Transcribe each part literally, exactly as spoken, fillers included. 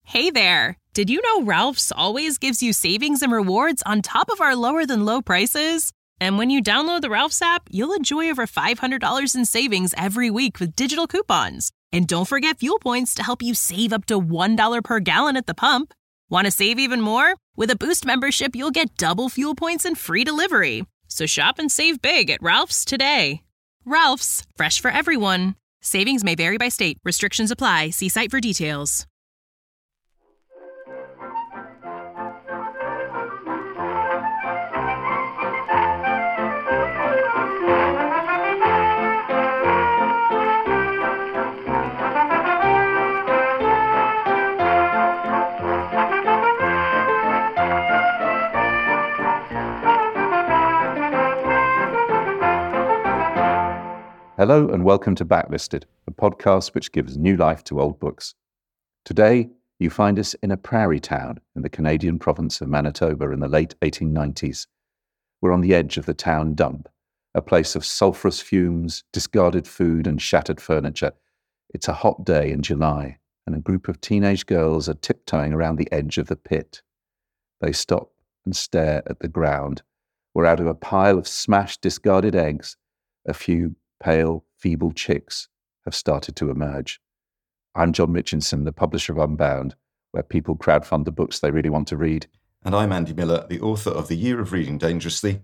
Hey there! Did you know Ralph's always gives you savings and rewards on top of our lower-than-low prices? And when you download the Ralph's app, you'll enjoy over five hundred dollars in savings every week with digital coupons. And don't forget fuel points to help you save up to one dollar per gallon at the pump. Want to save even more? With a Boost membership, you'll get double fuel points and free delivery. So shop and save big at Ralph's today. Ralph's, fresh for everyone. Savings may vary by state. Restrictions apply. See site for details. Hello and welcome to Backlisted, a podcast which gives new life to old books. Today, you find us in a prairie town in the Canadian province of Manitoba in the late eighteen nineties. We're on the edge of the town dump, a place of sulphurous fumes, discarded food and shattered furniture. It's a hot day in July, and a group of teenage girls are tiptoeing around the edge of the pit. They stop and stare at the ground, where out of a pile of smashed, discarded eggs, a few pale, feeble chicks have started to emerge. I'm John Mitchinson, the publisher of Unbound, where people crowdfund the books they really want to read. And I'm Andy Miller, the author of The Year of Reading Dangerously.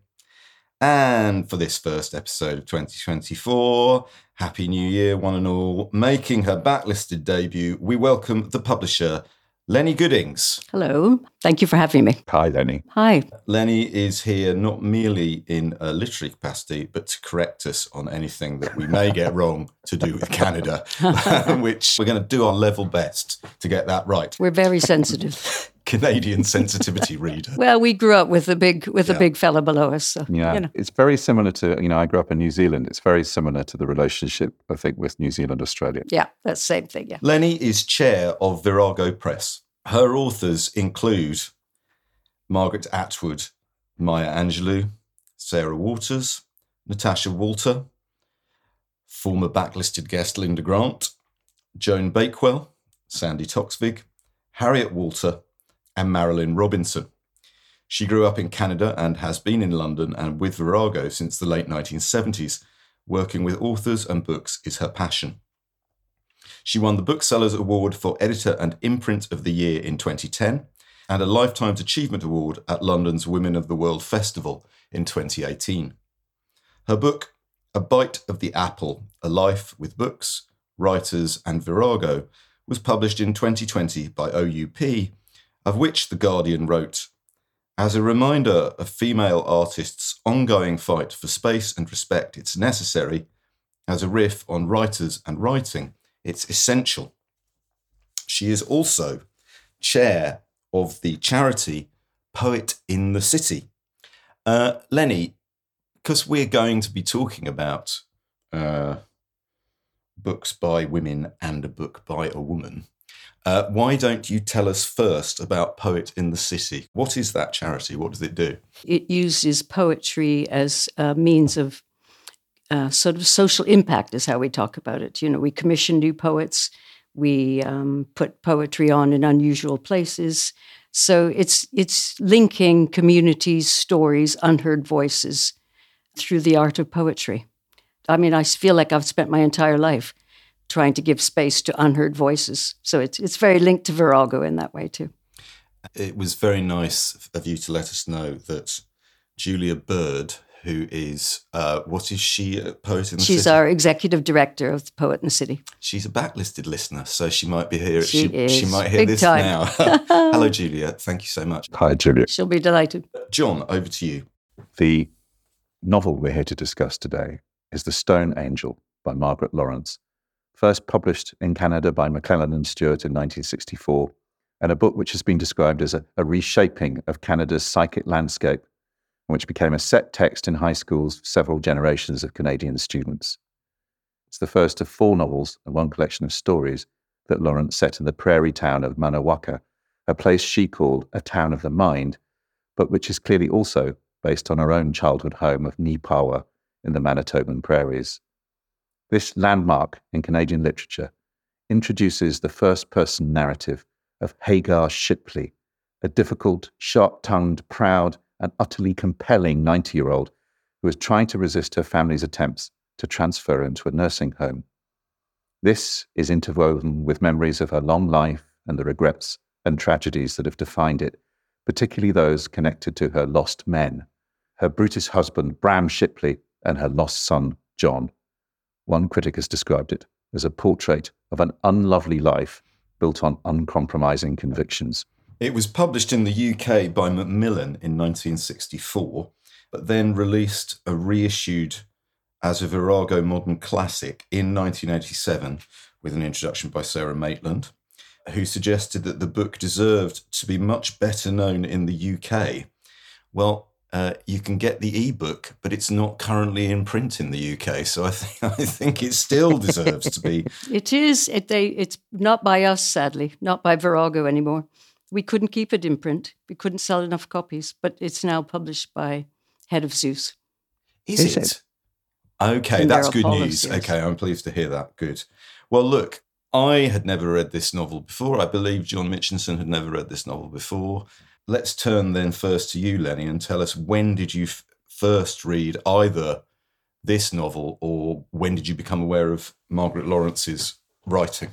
And for this first episode of twenty twenty-four, Happy New Year, one and all. Making her backlisted debut, we welcome the publisher, Lenny Goodings. Hello. Thank you for having me. Hi, Lenny. Hi. Lenny is here not merely in a literary capacity, but to correct us on anything that we may get wrong to do with Canada, which we're going to do our level best to get that right. We're very sensitive. Canadian sensitivity reader. Well, we grew up with a big with Yeah. a big fella below us. So, Yeah, you know. it's very similar to, you know, I grew up in New Zealand. It's very similar to the relationship, I think, with New Zealand, Australia. Yeah, that's the same thing, yeah. Lenny is chair of Virago Press. Her authors include Margaret Atwood, Maya Angelou, Sarah Waters, Natasha Walter, former backlisted guest Linda Grant, Joan Bakewell, Sandy Toksvig, Harriet Walter, and Marilyn Robinson. She grew up in Canada and has been in London and with Virago since the late nineteen seventies. Working with authors and books is her passion. She won the Booksellers Award for Editor and Imprint of the Year in twenty ten and a Lifetime Achievement Award at London's Women of the World Festival in twenty eighteen. Her book, A Bite of the Apple, A Life with Books, Writers and Virago, was published in twenty twenty by O U P, of which The Guardian wrote, "As a reminder of female artists' ongoing fight for space and respect, it's necessary. As a riff on writers and writing, it's essential." She is also chair of the charity Poet in the City. Uh, Lenny, because we're going to be talking about uh, books by women and a book by a woman, uh, why don't you tell us first about Poet in the City? What is that charity? What does it do? It uses poetry as a means of uh, sort of social impact is how we talk about it. You know, we commission new poets. We um, put poetry on in unusual places. So it's it's linking communities, stories, unheard voices through the art of poetry. I mean, I feel like I've spent my entire life trying to give space to unheard voices. So it's it's very linked to Virago in that way too. It was very nice of you to let us know that Julia Bird, who is, uh, what is she, a Poet in the She's City? our executive director of the Poet in the City. She's a backlisted listener, so she might be here. She is. she might hear Big this time. now. Hello, Julia. Thank you so much. Hi, Julia. She'll be delighted. John, over to you. The novel we're here to discuss today is The Stone Angel by Margaret Laurence, first published in Canada by Maclellan and Stewart in nineteen sixty-four, and a book which has been described as a, a reshaping of Canada's psychic landscape, which became a set text in high schools for several generations of Canadian students. It's the first of four novels and one collection of stories that Laurence set in the prairie town of Manawaska, a place she called a town of the mind, but which is clearly also based on her own childhood home of Neepawa in the Manitoban prairies. This landmark in Canadian literature introduces the first-person narrative of Hagar Shipley, a difficult, sharp-tongued, proud, and utterly compelling ninety-year-old who was trying to resist her family's attempts to transfer her into a nursing home. This is interwoven with memories of her long life and the regrets and tragedies that have defined it, particularly those connected to her lost men, her Brutus husband, Bram Shipley, and her lost son, John. One critic has described it as a portrait of an unlovely life built on uncompromising convictions. It was published in the U K by Macmillan in nineteen sixty-four, but then released a reissued as a Virago Modern Classic in nineteen eighty-seven with an introduction by Sarah Maitland, who suggested that the book deserved to be much better known in the U K. Well, uh, you can get the ebook, but it's not currently in print in the U K, so I think I think it still deserves to be. It is. It, they, it's not by us, sadly, not by Virago anymore. We couldn't keep it in print. We couldn't sell enough copies, but it's now published by Head of Zeus. Is, Is it? it? Okay, In that's their good Apollos, news. yes. Okay, I'm pleased to hear that. Good. Well, look, I had never read this novel before. I believe John Mitchinson had never read this novel before. Let's turn then first to you, Lenny, and tell us, when did you f- first read either this novel, or when did you become aware of Margaret Lawrence's writing?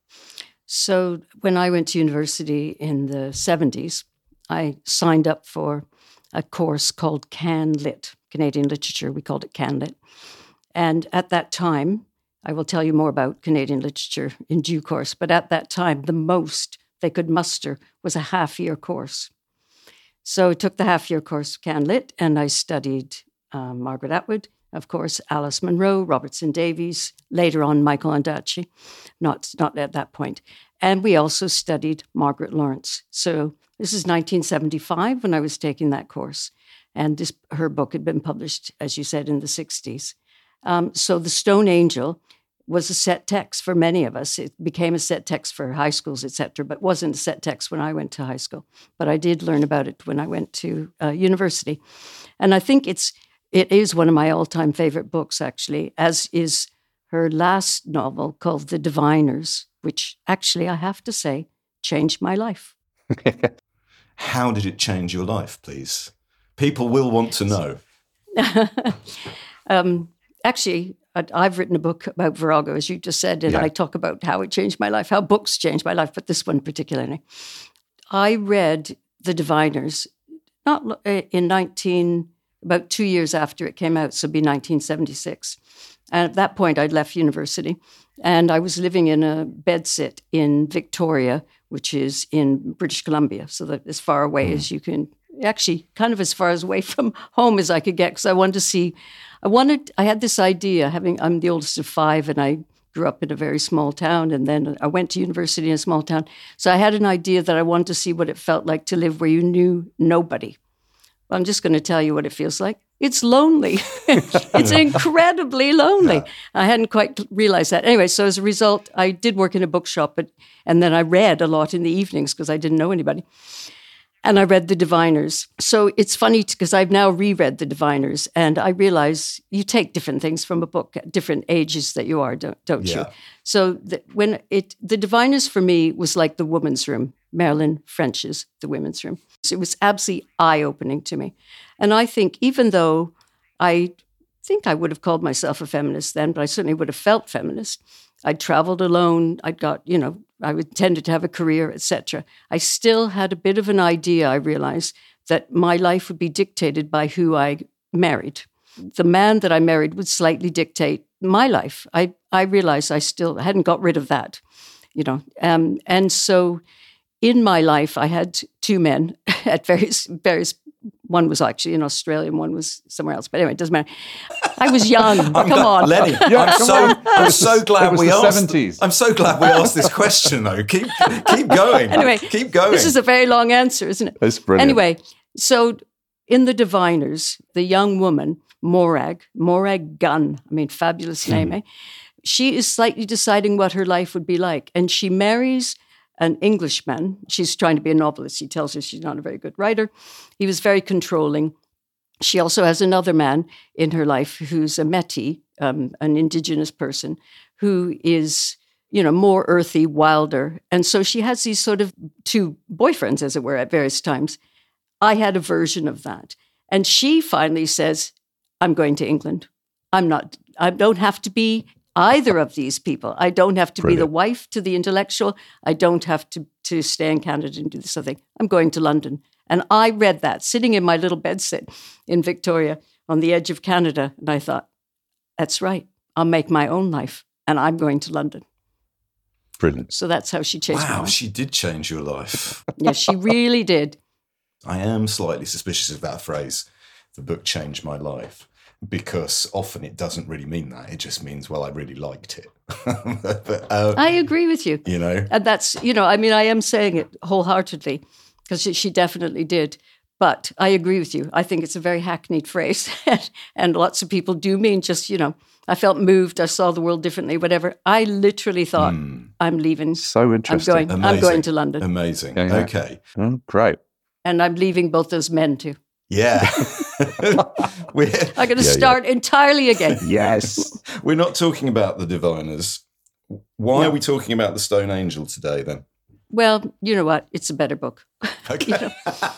So when I went to university in the seventies, I signed up for a course called Can Lit, Canadian Literature. We called it Can Lit. And at that time, I will tell you more about Canadian literature in due course, but at that time, the most they could muster was a half-year course. So I took the half-year course of Can Lit, and I studied uh, Margaret Atwood, of course, Alice Munro, Robertson Davies, later on Michael Ondaatje, not, not at that point. And we also studied Margaret Lawrence. So this is nineteen seventy-five when I was taking that course. And this her book had been published, as you said, in the sixties. Um, so The Stone Angel was a set text for many of us. It became a set text for high schools, et cetera, but wasn't a set text when I went to high school. But I did learn about it when I went to uh, university. And I think it's it is one of my all-time favorite books, actually, as is her last novel called The Diviners, which actually, I have to say, changed my life. How did it change your life, please? People will want to know. um, actually, I've written a book about Virago, as you just said, and yeah. I talk about how it changed my life, how books changed my life, but this one particularly. I read The Diviners not in nineteen, about two years after it came out, so it'd be nineteen seventy-six. And at that point, I'd left university, and I was living in a bedsit in Victoria, which is in British Columbia, so that as far away mm. as you can, actually kind of as far as away from home as I could get, because I wanted to see, I wanted, I had this idea, having, I'm the oldest of five, and I grew up in a very small town, and then I went to university in a small town. So I had an idea that I wanted to see what it felt like to live where you knew nobody. Well, I'm just going to tell you what it feels like. It's lonely. It's incredibly lonely. Yeah. I hadn't quite realized that. Anyway, so as a result, I did work in a bookshop, but, and then I read a lot in the evenings because I didn't know anybody. And I read The Diviners. So it's funny because I've now reread The Diviners, and I realize you take different things from a book at different ages that you are, don't, don't yeah. you? So the, when it, The Diviners for me was like The Woman's Room, Marilyn French's The Women's Room. So it was absolutely eye-opening to me. And I think even though I think I would have called myself a feminist then, but I certainly would have felt feminist. I'd traveled alone. I'd got, you know, I intended to have a career, et cetera. I still had a bit of an idea, I realized, that my life would be dictated by who I married. The man that I married would slightly dictate my life. I, I realized I still hadn't got rid of that, you know. Um, and so in my life, I had two men at various, various, one was actually in Australia and one was somewhere else. But anyway, it doesn't matter. I was young. Come glad, on. Lenny, yeah, I'm, so, I'm so glad we asked. seventies. I'm so glad we asked this question, though. Keep keep going. Anyway, keep going. This is a very long answer, isn't it? That's brilliant. Anyway, so in The Diviners, the young woman, Morag, Morag Gunn, I mean, fabulous name, mm. eh? She is slightly deciding what her life would be like. And she marries an Englishman. She's trying to be a novelist. He tells her she's not a very good writer. He was very controlling. She also has another man in her life who's a Métis, um, an indigenous person, who is you know, more earthy, wilder. And so she has these sort of two boyfriends, as it were, at various times. I had a version of that. And she finally says, I'm going to England. I'm not, I don't have to be either of these people. I don't have to Brilliant. be the wife to the intellectual. I don't have to, to stay in Canada and do this other thing. I'm going to London. And I read that sitting in my little bedsit in Victoria on the edge of Canada. And I thought, that's right. I'll make my own life and I'm going to London. Brilliant. So that's how she changed my Wow, life. she did change your life. Yes, she really did. I am slightly suspicious of that phrase, the book changed my life, because often it doesn't really mean that. It just means, well, I really liked it. but, uh, I agree with you. you know, And that's, you know, I mean, I am saying it wholeheartedly because she, she definitely did. But I agree with you. I think it's a very hackneyed phrase. And lots of people do mean just, you know, I felt moved. I saw the world differently, whatever. I literally thought, Mm. I'm leaving. So I'm interesting. going, I'm Amazing. going to London. amazing. Yeah, yeah. Okay. Oh, great. And I'm leaving both those men too. Yeah. we're, I'm going to Yeah, yeah. start entirely again. Yes. we're not talking about the Diviners. Why No. are we talking about the Stone Angel today then? Well, you know what? It's a better book. Okay.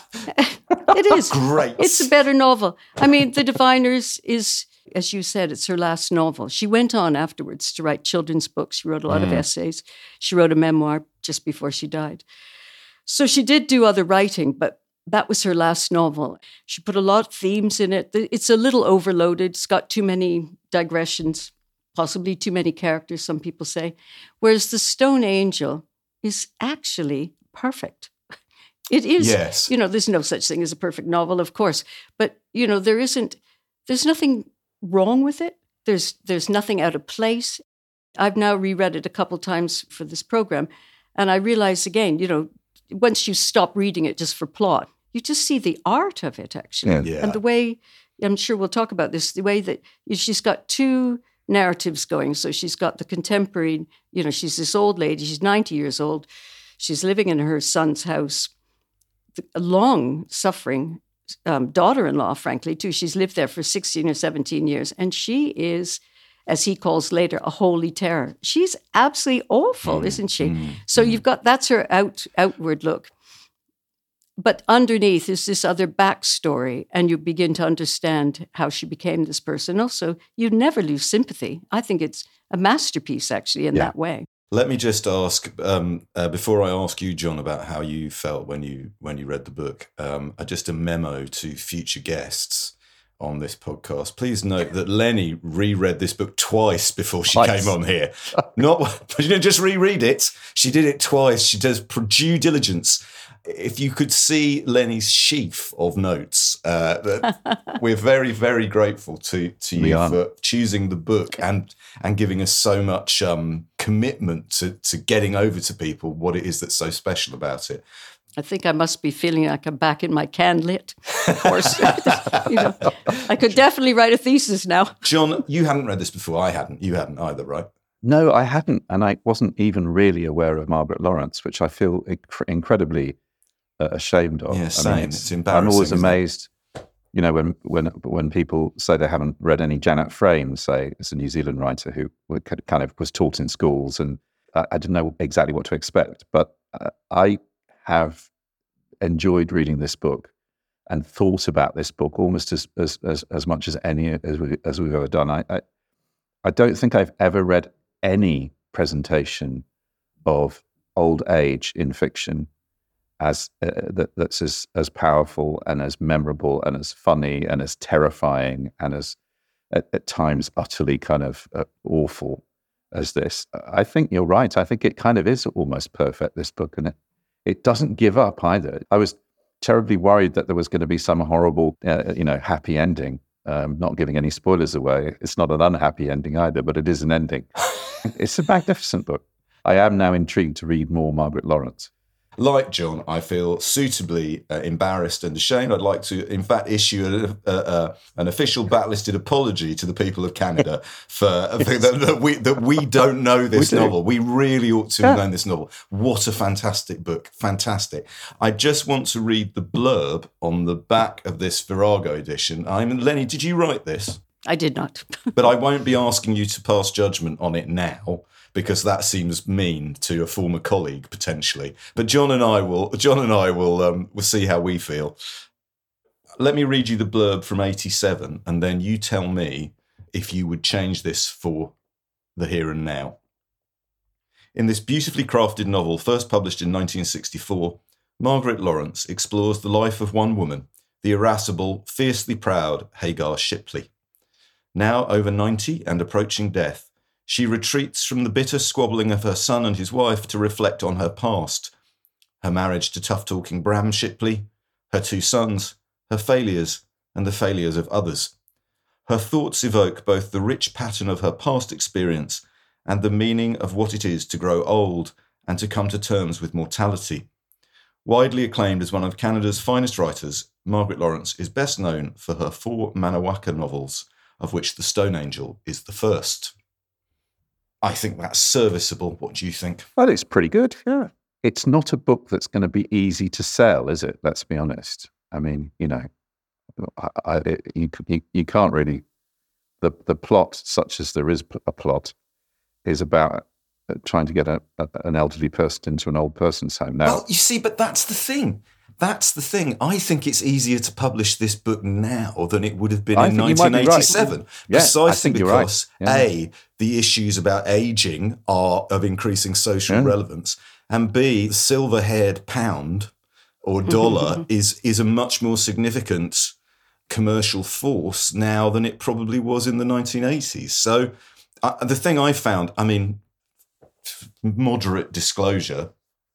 It is. Great. It's a better novel. I mean, The Diviners is, as you said, it's her last novel. She went on afterwards to write children's books. She wrote a lot of essays. She wrote a memoir just before she died. So she did do other writing, but that was her last novel. She put a lot of themes in it. It's a little overloaded. It's got too many digressions, possibly too many characters, some people say. Whereas The Stone Angel is actually perfect. It is. Yes. You know, there's no such thing as a perfect novel, of course. But, you know, there isn't, there's nothing wrong with it. There's there's nothing out of place. I've now reread it a couple times for this program. And I realize again, you know, once you stop reading it just for plot, you just see the art of it, actually. Yeah. Yeah. And the way, I'm sure we'll talk about this, the way that she's got two narratives going. So she's got the contemporary, you know, she's this old lady, she's ninety years old. She's living in her son's house, a long suffering um, daughter-in-law, frankly, too. She's lived there for sixteen or seventeen years. And she is, as he calls later, a holy terror. She's absolutely awful, Mm, isn't she? mm, So mm. you've got, that's her out outward look. But underneath is this other backstory, and you begin to understand how she became this person. Also, you never lose sympathy. I think it's a masterpiece, actually, in Yeah. that way. Let me just ask um, uh, before I ask you, John, about how you felt when you when you read the book. Um, uh, just a memo to future guests on this podcast. Please note that Lenny reread this book twice before she Twice. came on here. Not she didn't just reread it; she did it twice. She does due diligence. If you could see Lenny's sheaf of notes, uh, that we're very, very grateful to to We you are. for choosing the book and and giving us so much um, commitment to to getting over to people what it is that's so special about it. I think I must be feeling like I'm back in my CanLit course. You know, I could definitely write a thesis now. John, you hadn't read this before. I hadn't. You hadn't either, right? No, I hadn't. And I wasn't even really aware of Margaret Lawrence, which I feel inc- incredibly uh, ashamed of. Yeah, I same. It's embarrassing, I'm always isn't it? amazed, you know, when, when, when people say they haven't read any Janet Frame, say, as a New Zealand writer who were kind of was taught in schools, and I, I didn't know exactly what to expect. But uh, I have enjoyed reading this book and thought about this book almost as as as, as much as any as, we, as we've ever done. I, I I don't think I've ever read any presentation of old age in fiction as uh, that, that's as as powerful and as memorable and as funny and as terrifying and as at, at times utterly kind of uh, awful as this. I think you're right. I think it kind of is almost perfect, this book, and it it doesn't give up either. I was terribly worried that there was going to be some horrible, uh, you know, happy ending. Um, not giving any spoilers away. It's not an unhappy ending either, but it is an ending. It's a magnificent book. I am now intrigued to read more Margaret Lawrence. Like John, I feel suitably uh, embarrassed and ashamed. I'd like to, in fact, issue a, a, a, an official backlisted apology to the people of Canada for uh, that, that we that we don't know this We do. novel. We really ought to have Yeah. known this novel. What a fantastic book. Fantastic. I just want to read the blurb on the back of this Virago edition. I mean, Lenny, did you write this? I did not. But I won't be asking you to pass judgment on it now, because that seems mean to a former colleague potentially. But John and I will, John and I will, um, will see how we feel. Let me read you the blurb from eighty-seven, and then you tell me if you would change this for the here and now. In this beautifully crafted novel, first published in nineteen sixty-four, Margaret Laurence explores the life of one woman, the irascible, fiercely proud Hagar Shipley. Now over ninety and approaching death, she retreats from the bitter squabbling of her son and his wife to reflect on her past, her marriage to tough-talking Bram Shipley, her two sons, her failures, and the failures of others. Her thoughts evoke both the rich pattern of her past experience and the meaning of what it is to grow old and to come to terms with mortality. Widely acclaimed as one of Canada's finest writers, Margaret Laurence is best known for her four Manawyka novels, of which The Stone Angel is the first. I think that's serviceable. What do you think? Well, it's pretty good, yeah. It's not a book that's going to be easy to sell, is it? Let's be honest. I mean, you know, I, I, it, you, you you can't really... The, the plot, such as there is a plot, is about trying to get a, a, an elderly person into an old person's home. Now, well, you see, but that's the thing. That's the thing. I think it's easier to publish this book now than it would have been I in think you might be nineteen eighty-seven. right. Yeah, Precisely I think you're because, right. Yeah. A, the issues about ageing are of increasing social Yeah. relevance, and B, the silver-haired pound or dollar is is a much more significant commercial force now than it probably was in the nineteen eighties. So uh, the thing I found, I mean, moderate disclosure,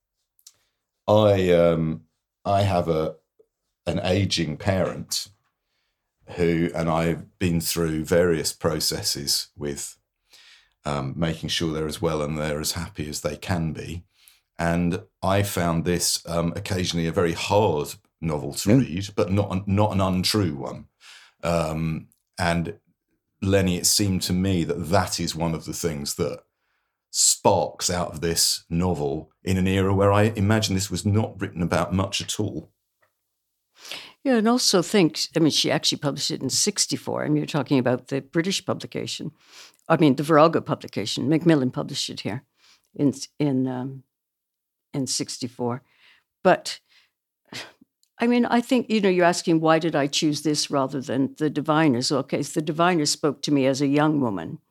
I... Um, I have a an aging parent who, and I've been through various processes with um, making sure they're as well and they're as happy as they can be. And I found this um, occasionally a very hard novel to Yeah. read, but not, not an untrue one. Um, and Lenny, it seemed to me that that is one of the things that sparks out of this novel in an era where I imagine this was not written about much at all. Yeah, and also think, I mean, she actually published it in sixty-four, and you're talking about the British publication. I mean, the Virago publication. Macmillan published it here in in um, in sixty-four. But, I mean, I think, you know, you're asking, why did I choose this rather than The Diviners? Okay, so The Diviners spoke to me as a young woman.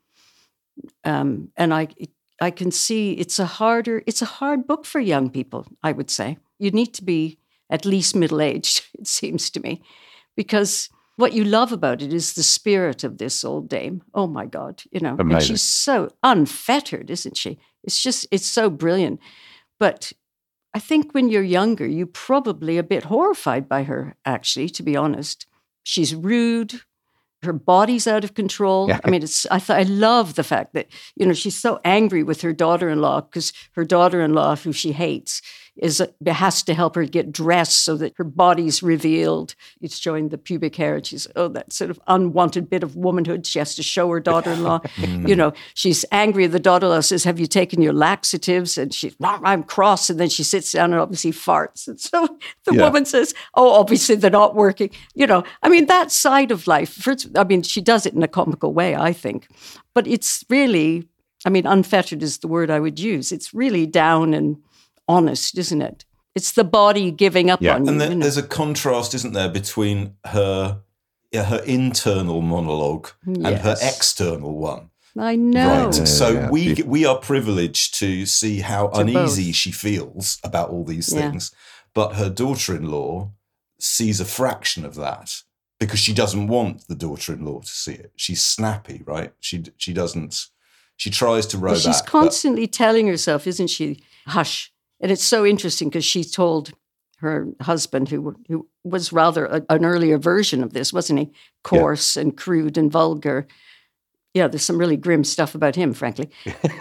Um, and I... I can see it's a harder, it's a hard book for young people, I would say. You need to be at least middle-aged, it seems to me, because what you love about it is the spirit of this old dame. Oh my God, you know, Amazing. And she's so unfettered, isn't she? It's just, it's so brilliant. But I think when you're younger, you're probably a bit horrified by her, actually, to be honest. She's rude. Her body's out of control. Yeah. I mean, it's. I th- I love the fact that, you know, she's so angry with her daughter-in-law because her daughter-in-law, who she hates, is has to help her get dressed so that her body's revealed. It's showing the pubic hair, and she's oh, that sort of unwanted bit of womanhood. She has to show her daughter-in-law. You know, she's angry. The daughter-in-law says, "Have you taken your laxatives?" And she's, "I'm cross." And then she sits down and obviously farts. And so the Yeah. woman says, "Oh, obviously they're not working." You know, I mean, that side of life. First, I mean, she does it in a comical way, I think. But it's really, I mean, unfettered is the word I would use. It's really down and honest, isn't it? It's the body giving up Yeah. on you. And there, you know? there's a contrast, isn't there, between her yeah, her internal monologue and her Yes. external one. I know. Right. Yeah, So yeah. we we are privileged to see how To uneasy both. she feels about all these Yeah. things. But her daughter-in-law sees a fraction of that because she doesn't want the daughter-in-law to see it. She's snappy, right? She she doesn't. She tries to row Well, she's back. but- constantly telling herself, isn't she, hush. And it's so interesting because she told her husband, who who was rather a, an earlier version of this, wasn't he? Coarse and crude and vulgar. Yeah, there's some really grim stuff about him, frankly.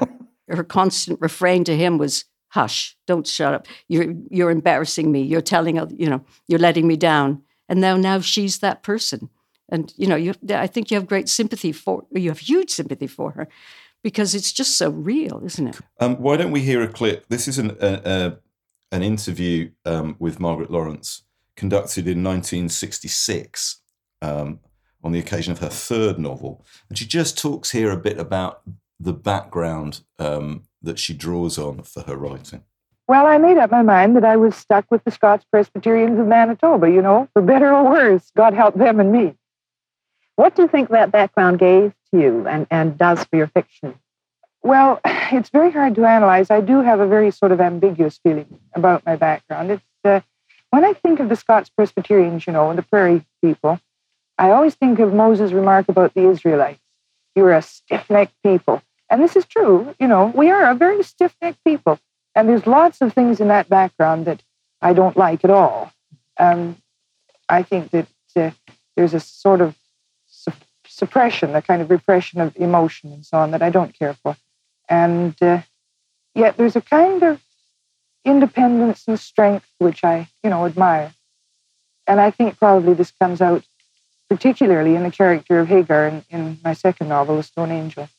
Her constant refrain to him was, hush, don't shut up. You're you're embarrassing me. You're telling, oth- you know, you're letting me down. And now, now she's that person. And, you know, you, I think you have great sympathy for, you have huge sympathy for her because it's just so real, isn't it? Um, why don't we hear a clip? This is an a, a, an interview um, with Margaret Laurence conducted in nineteen sixty-six um, on the occasion of her third novel. And she just talks here a bit about the background um, that she draws on for her writing. Well, I made up my mind that I was stuck with the Scots Presbyterians of Manitoba, you know, for better or worse. God help them and me. What do you think that background gave to you and, and does for your fiction? Well, it's very hard to analyze. I do have a very sort of ambiguous feeling about my background. It's uh, when I think of the Scots Presbyterians, you know, the prairie people, I always think of Moses' remark about the Israelites. You are a stiff-necked people. And this is true, you know, we are a very stiff-necked people. And there's lots of things in that background that I don't like at all. Um, I think that uh, there's a sort of su- suppression, a kind of repression of emotion and so on that I don't care for. And uh, yet there's a kind of independence and strength which I, you know, admire. And I think probably this comes out particularly in the character of Hagar in, in my second novel, The Stone Angel.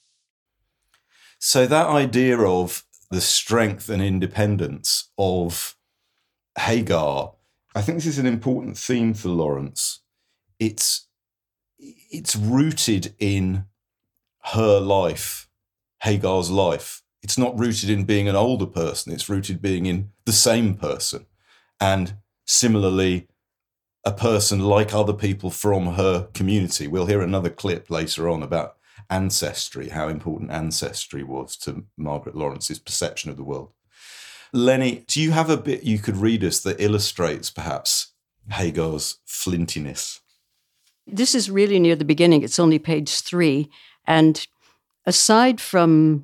So that idea of the strength and independence of Hagar, I think this is an important theme for Lawrence. It's it's rooted in her life, Hagar's life. It's not rooted in being an older person. It's rooted being in the same person. And similarly, a person like other people from her community. We'll hear another clip later on about ancestry, how important ancestry was to Margaret Lawrence's perception of the world. Lenny, do you have a bit you could read us that illustrates perhaps Hagar's flintiness? This is really near the beginning. It's only page three. And aside from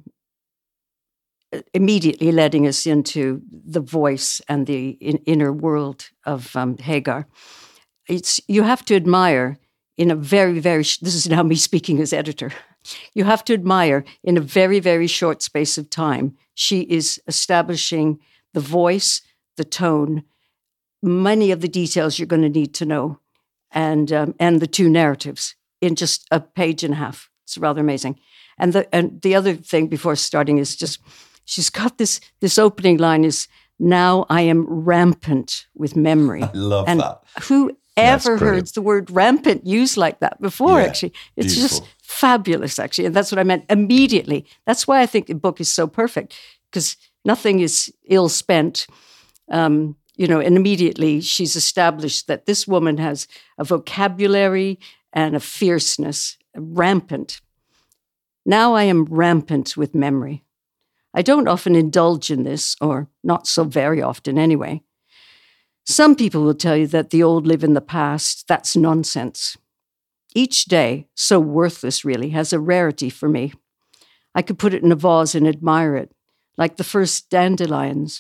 immediately letting us into the voice and the in, inner world of um, Hagar, it's you have to admire in a very, very, this is now me speaking as editor, you have to admire in a very, very short space of time, she is establishing the voice, the tone, many of the details you're going to need to know, and um, and the two narratives in just a page and a half. It's rather amazing. And the and the other thing before starting is just, she's got this, this opening line is, now I am rampant with memory. I love and that. Who ever heard the word rampant used like that before, yeah, actually? It's beautiful. Just fabulous, actually. And that's what I meant immediately. That's why I think the book is so perfect, because nothing is ill spent. Um, you know, and immediately she's established that this woman has a vocabulary and a fierceness, rampant. Now I am rampant with memory. I don't often indulge in this, or not so very often anyway. Some people will tell you that the old live in the past. That's nonsense. Each day, so worthless really, has a rarity for me. I could put it in a vase and admire it, like the first dandelions.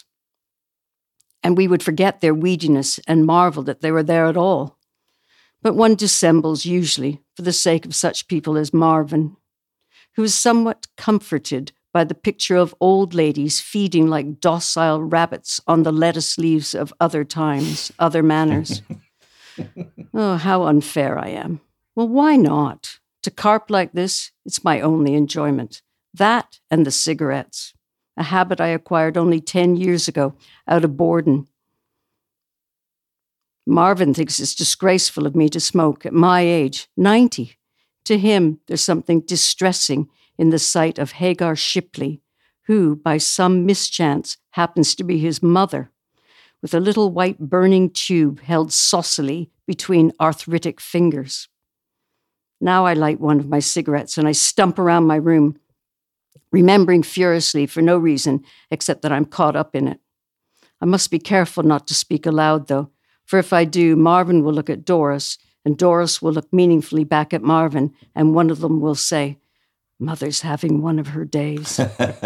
And we would forget their weediness and marvel that they were there at all. But one dissembles usually for the sake of such people as Marvin, who is somewhat comforted by the picture of old ladies feeding like docile rabbits on the lettuce leaves of other times, other manners. Oh, how unfair I am. Well, why not? To carp like this, it's my only enjoyment. That and the cigarettes, a habit I acquired only ten years ago out of Borden. Marvin thinks it's disgraceful of me to smoke at my age, ninety. To him, there's something distressing in the sight of Hagar Shipley, who, by some mischance, happens to be his mother, with a little white burning tube held saucily between arthritic fingers. Now I light one of my cigarettes and I stump around my room, remembering furiously for no reason except that I'm caught up in it. I must be careful not to speak aloud, though, for if I do, Marvin will look at Doris, and Doris will look meaningfully back at Marvin, and one of them will say, Mother's having one of her days.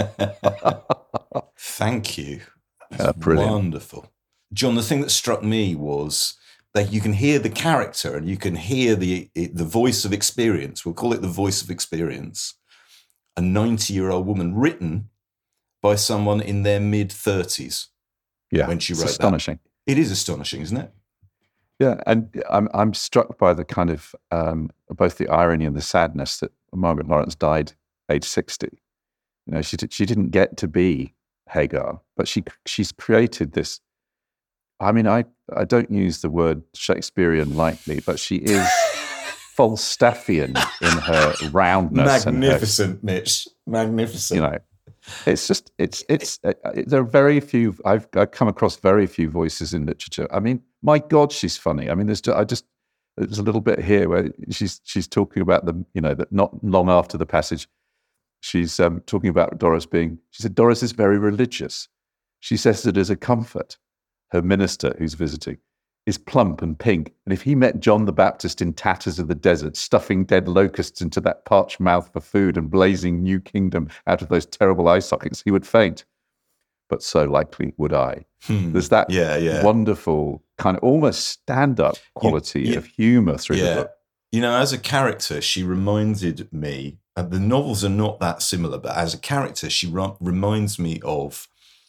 Thank you. Uh, brilliant. Wonderful. John, the thing that struck me was that you can hear the character and you can hear the the voice of experience. We'll call it the voice of experience. A ninety-year-old woman written by someone in their mid-thirties. Yeah, when she it's wrote astonishing. That. It is astonishing, isn't it? Yeah, and I'm I'm struck by the kind of um, both the irony and the sadness that Margaret Lawrence died age sixty. You know, she she didn't get to be Hagar, but she she's created this. I mean, I I don't use the word Shakespearean lightly, but she is Falstaffian in her roundness. Magnificent, and her, Mitch. Magnificent. You know, it's just, it's, it's, uh, there are very few, I've, I've come across very few voices in literature. I mean, my God, she's funny. I mean, there's, I just, there's a little bit here where she's, she's talking about the, you know, that not long after the passage, she's um, talking about Doris being, she said, Doris is very religious. She says that as a comfort, her minister who's visiting is plump and pink. And if he met John the Baptist in tatters of the desert, stuffing dead locusts into that parched mouth for food and blazing new kingdom out of those terrible eye sockets, he would faint. But so likely would I. Hmm. There's that yeah, yeah. wonderful kind of almost stand-up quality you, you, of humour through yeah. the book. You know, as a character, she reminded me, and the novels are not that similar, but as a character, she re- reminds me of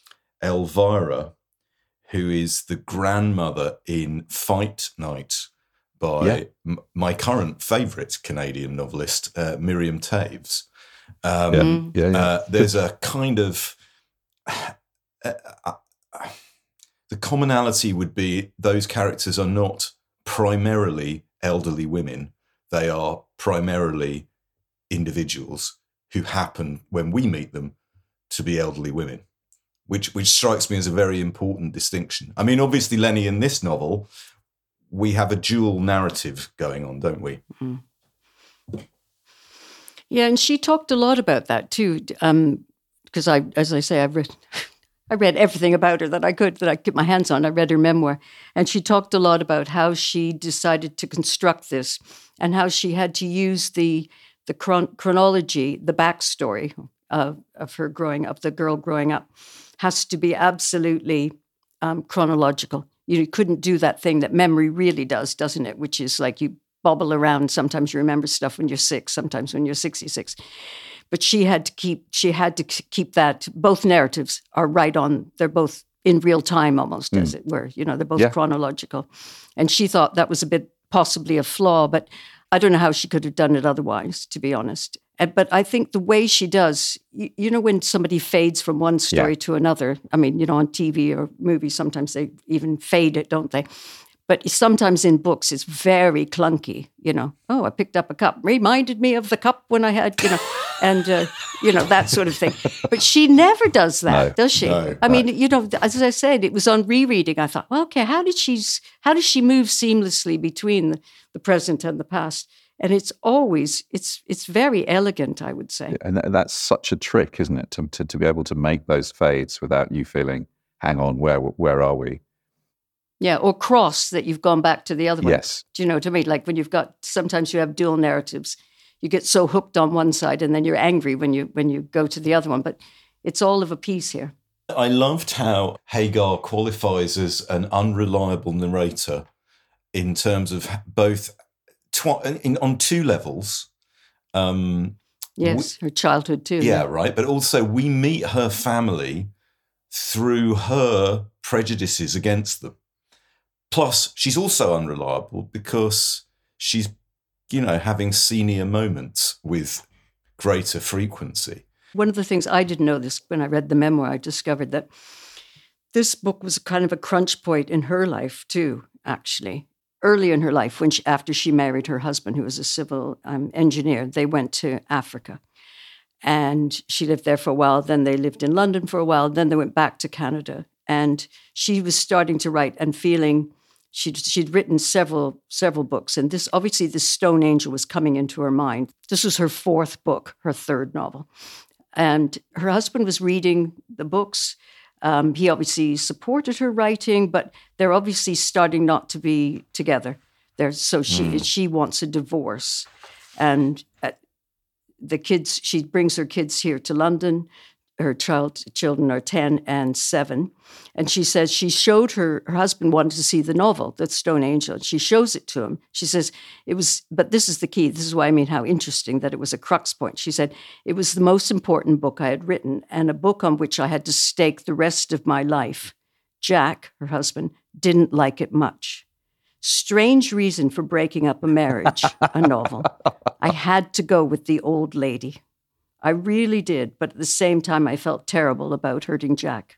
Elvira, who is the grandmother in Fight Night by yeah. m- my current favourite Canadian novelist, uh, Miriam Toews. Um, yeah. Yeah, yeah. Uh, there's a kind of... Uh, uh, the commonality would be those characters are not primarily elderly women. They are primarily individuals who happen, when we meet them, to be elderly women. Which which strikes me as a very important distinction. I mean, obviously, Lenny, in this novel, we have a dual narrative going on, don't we? Mm-hmm. Yeah, and she talked a lot about that too, because um, I, as I say, I've read, I read everything about her that I could, that I could get my hands on. I read her memoir, and she talked a lot about how she decided to construct this, and how she had to use the the chron- chronology, the backstory of of her growing up, the girl growing up, has to be absolutely um, chronological. You couldn't do that thing that memory really does, doesn't it? Which is like you bobble around. Sometimes you remember stuff when you're six, sometimes when you're sixty-six. But she had to keep, she had to keep that, both narratives are right on, they're both in real time almost, mm. as it were. You know, they're both yeah. chronological. And she thought that was a bit possibly a flaw, but I don't know how she could have done it otherwise, to be honest. But I think the way she does, you, you know, when somebody fades from one story yeah. to another, I mean, you know, on T V or movies, sometimes they even fade it, don't they? But sometimes in books, it's very clunky, you know. Oh, I picked up a cup. Reminded me of the cup when I had, you know, and, uh, you know, that sort of thing. But she never does that, no, does she? No, I no. mean, you know, as I said, it was on rereading. I thought, well, okay, how did she, how does she move seamlessly between the, the present and the past? And it's always, it's it's very elegant, I would say. And that's such a trick, isn't it, to, to, to be able to make those fades without you feeling, hang on, where where are we? Yeah, or cross that you've gone back to the other one. Yes. Do you know what I mean? Like when you've got, sometimes you have dual narratives. You get so hooked on one side and then you're angry when you when you go to the other one. But it's all of a piece here. I loved how Hagar qualifies as an unreliable narrator in terms of both... Tw- in, on two levels. Um, yes, we, her childhood too. Yeah, yeah, right. But also we meet her family through her prejudices against them. Plus, she's also unreliable because she's, you know, having senior moments with greater frequency. One of the things I didn't know this when I read the memoir, I discovered that this book was kind of a crunch point in her life too, actually. Early in her life, when she, after she married her husband, who was a civil um, engineer, they went to Africa. And she lived there for a while. Then they lived in London for a while. Then they went back to Canada. And she was starting to write and feeling she'd, she'd written several several books. And this, obviously, this Stone Angel was coming into her mind. This was her fourth book, her third novel. And her husband was reading the books. Um, he obviously supported her writing, but they're obviously starting not to be together. They're, so she mm. she wants a divorce. And uh, the kids, she brings her kids here to London. Her child children are ten and seven. And she says she showed her, her husband wanted to see the novel, The Stone Angel. She shows it to him. She says it was, but this is the key. This is why I mean how interesting that it was a crux point. She said, it was the most important book I had written and a book on which I had to stake the rest of my life. Jack, her husband, didn't like it much. Strange reason for breaking up a marriage, a novel. I had to go with the old lady. I really did, but at the same time, I felt terrible about hurting Jack.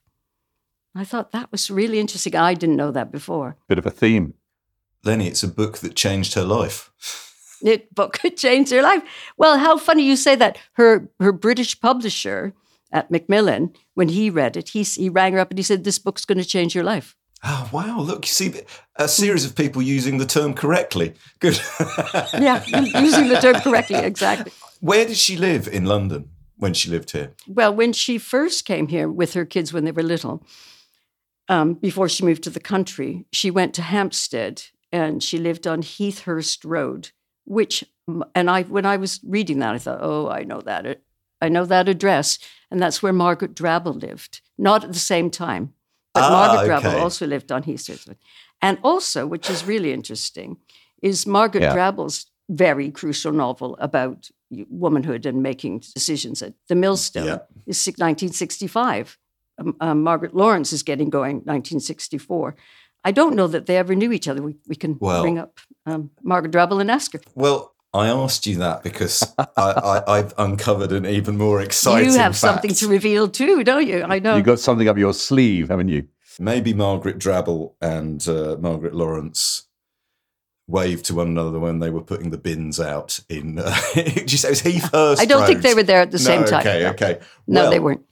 I thought that was really interesting. I didn't know that before. Bit of a theme. Lenny, it's a book that changed her life. It book could change their life. Well, how funny you say that. Her her British publisher at Macmillan, when he read it, he, he rang her up and he said, this book's going to change your life. Oh, wow. Look, you see a series of people using the term correctly. Good. Yeah, using the term correctly, exactly. Where did she live in London when she lived here? Well, when she first came here with her kids when they were little, um, before she moved to the country, she went to Hampstead and she lived on Heathhurst Road, which, and I, when I was reading that, I thought, oh, I know that. I know that address. And that's where Margaret Drabble lived. Not at the same time, but ah, Margaret okay. Drabble also lived on Heathhurst Road. And also, which is really interesting, is Margaret Yeah. Drabble's very crucial novel about womanhood and making decisions at the Millstone Yeah. is nineteen sixty-five. Um, um, Margaret Lawrence is getting going nineteen sixty-four. I don't know that they ever knew each other. We, we can Well- bring up um, Margaret Drabble and ask her. Well, I asked you that because I, I, I've uncovered an even more exciting You have fact. something to reveal too, don't you? I know. You got something up your sleeve, haven't you? Maybe Margaret Drabble and uh, Margaret Lawrence waved to one another when they were putting the bins out in. Uh, did you say it was Heathhurst I don't think Road? they were there at the No, same time. Okay, no. okay. No, Well, they weren't.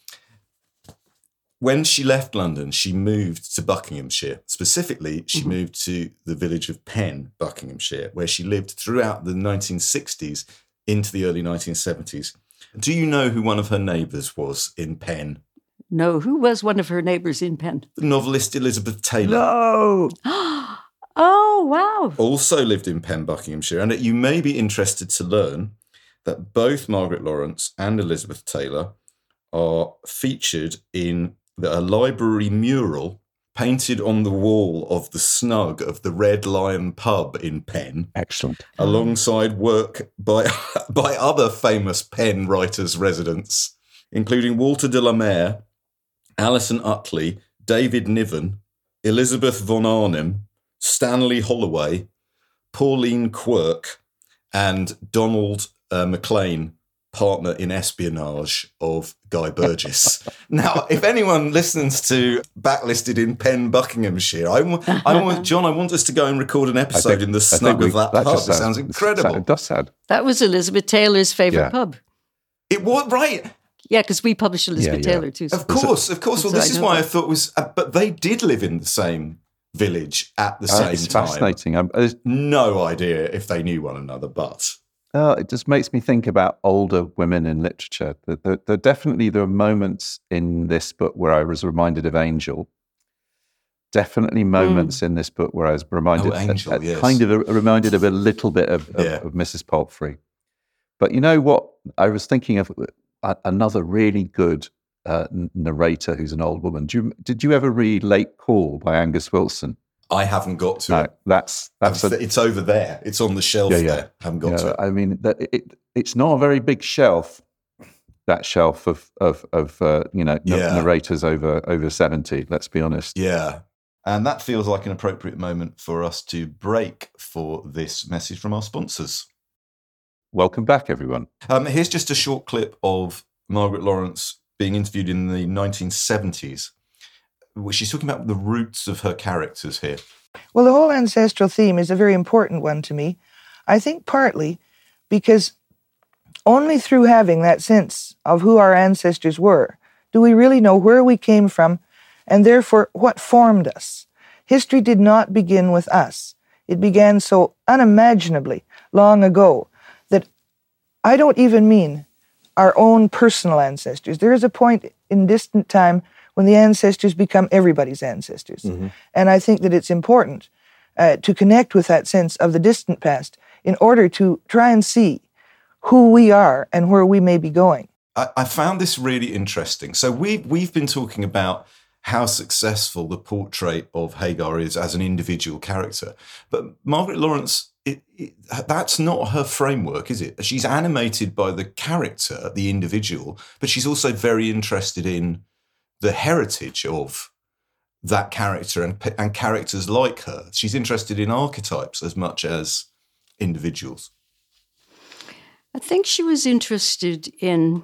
When she left London, she moved to Buckinghamshire. Specifically, she Mm-hmm. moved to the village of Penn, Buckinghamshire, where she lived throughout the nineteen sixties into the early nineteen seventies. Do you know who one of her neighbours was in Penn? No, who was one of her neighbours in Penn? The novelist Elizabeth Taylor. No. Oh, wow. Also lived in Penn, Buckinghamshire, and you may be interested to learn that both Margaret Lawrence and Elizabeth Taylor are featured in a library mural painted on the wall of the snug of the Red Lion pub in Penn, Excellent. alongside work by by other famous Penn writers' residents, including Walter de la Mare, Alison Utley, David Niven, Elizabeth von Arnim, Stanley Holloway, Pauline Quirk, and Donald uh, MacLean, partner in espionage of Guy Burgess. Now, if anyone listens to Backlisted in Penn, Buckinghamshire, I, w- I want, John, I want us to go and record an episode think- in the I think snug we- of that, that pub. just It sounds incredible. It does sound. That was Elizabeth Taylor's favourite Yeah. pub. It was right. Yeah, because we published Elizabeth Yeah, yeah. Taylor too. Of course, of course. Well, So I this is know why I that. thought it was. Uh, but they did live in the same village at the Uh, same it's time. fascinating. Um, it's- No idea if they knew one another, but Uh, it just makes me think about older women in literature. There, there, there definitely there are moments in this book where I was reminded of Angel. Definitely moments in this book where I was reminded, Oh, Angel, uh, uh, yes. kind of a, reminded of a little bit of, of, Yeah. of Missus Palfrey. But you know what? I was thinking of a, another really good uh, n- narrator who's an old woman. Do you, did you ever read Late Call by Angus Wilson? I haven't got to No, it. that's that's a, It's over there. It's on the shelf Yeah, yeah. there. I haven't got Yeah, to it. I mean, that it, it's not a very big shelf. That shelf of of of uh, you know n- Yeah. narrators over over seventy. Let's be honest. Yeah. And that feels like an appropriate moment for us to break for this message from our sponsors. Welcome back, everyone. Um, here's just a short clip of Margaret Lawrence being interviewed in the nineteen seventies. Where she's talking about the roots of her characters here. Well, the whole ancestral theme is a very important one to me. I think partly because only through having that sense of who our ancestors were do we really know where we came from and therefore what formed us. History did not begin with us. It began so unimaginably long ago that I don't even mean our own personal ancestors. There is a point in distant time when the ancestors become everybody's ancestors. Mm-hmm. And I think that it's important uh, to connect with that sense of the distant past in order to try and see who we are and where we may be going. I, I found this really interesting. So we we've been talking about how successful the portrait of Hagar is as an individual character, but Margaret Lawrence, it, it, that's not her framework, is it? She's animated by the character, the individual, but she's also very interested in the heritage of that character and and characters like her. She's interested in archetypes as much as individuals. I think she was interested in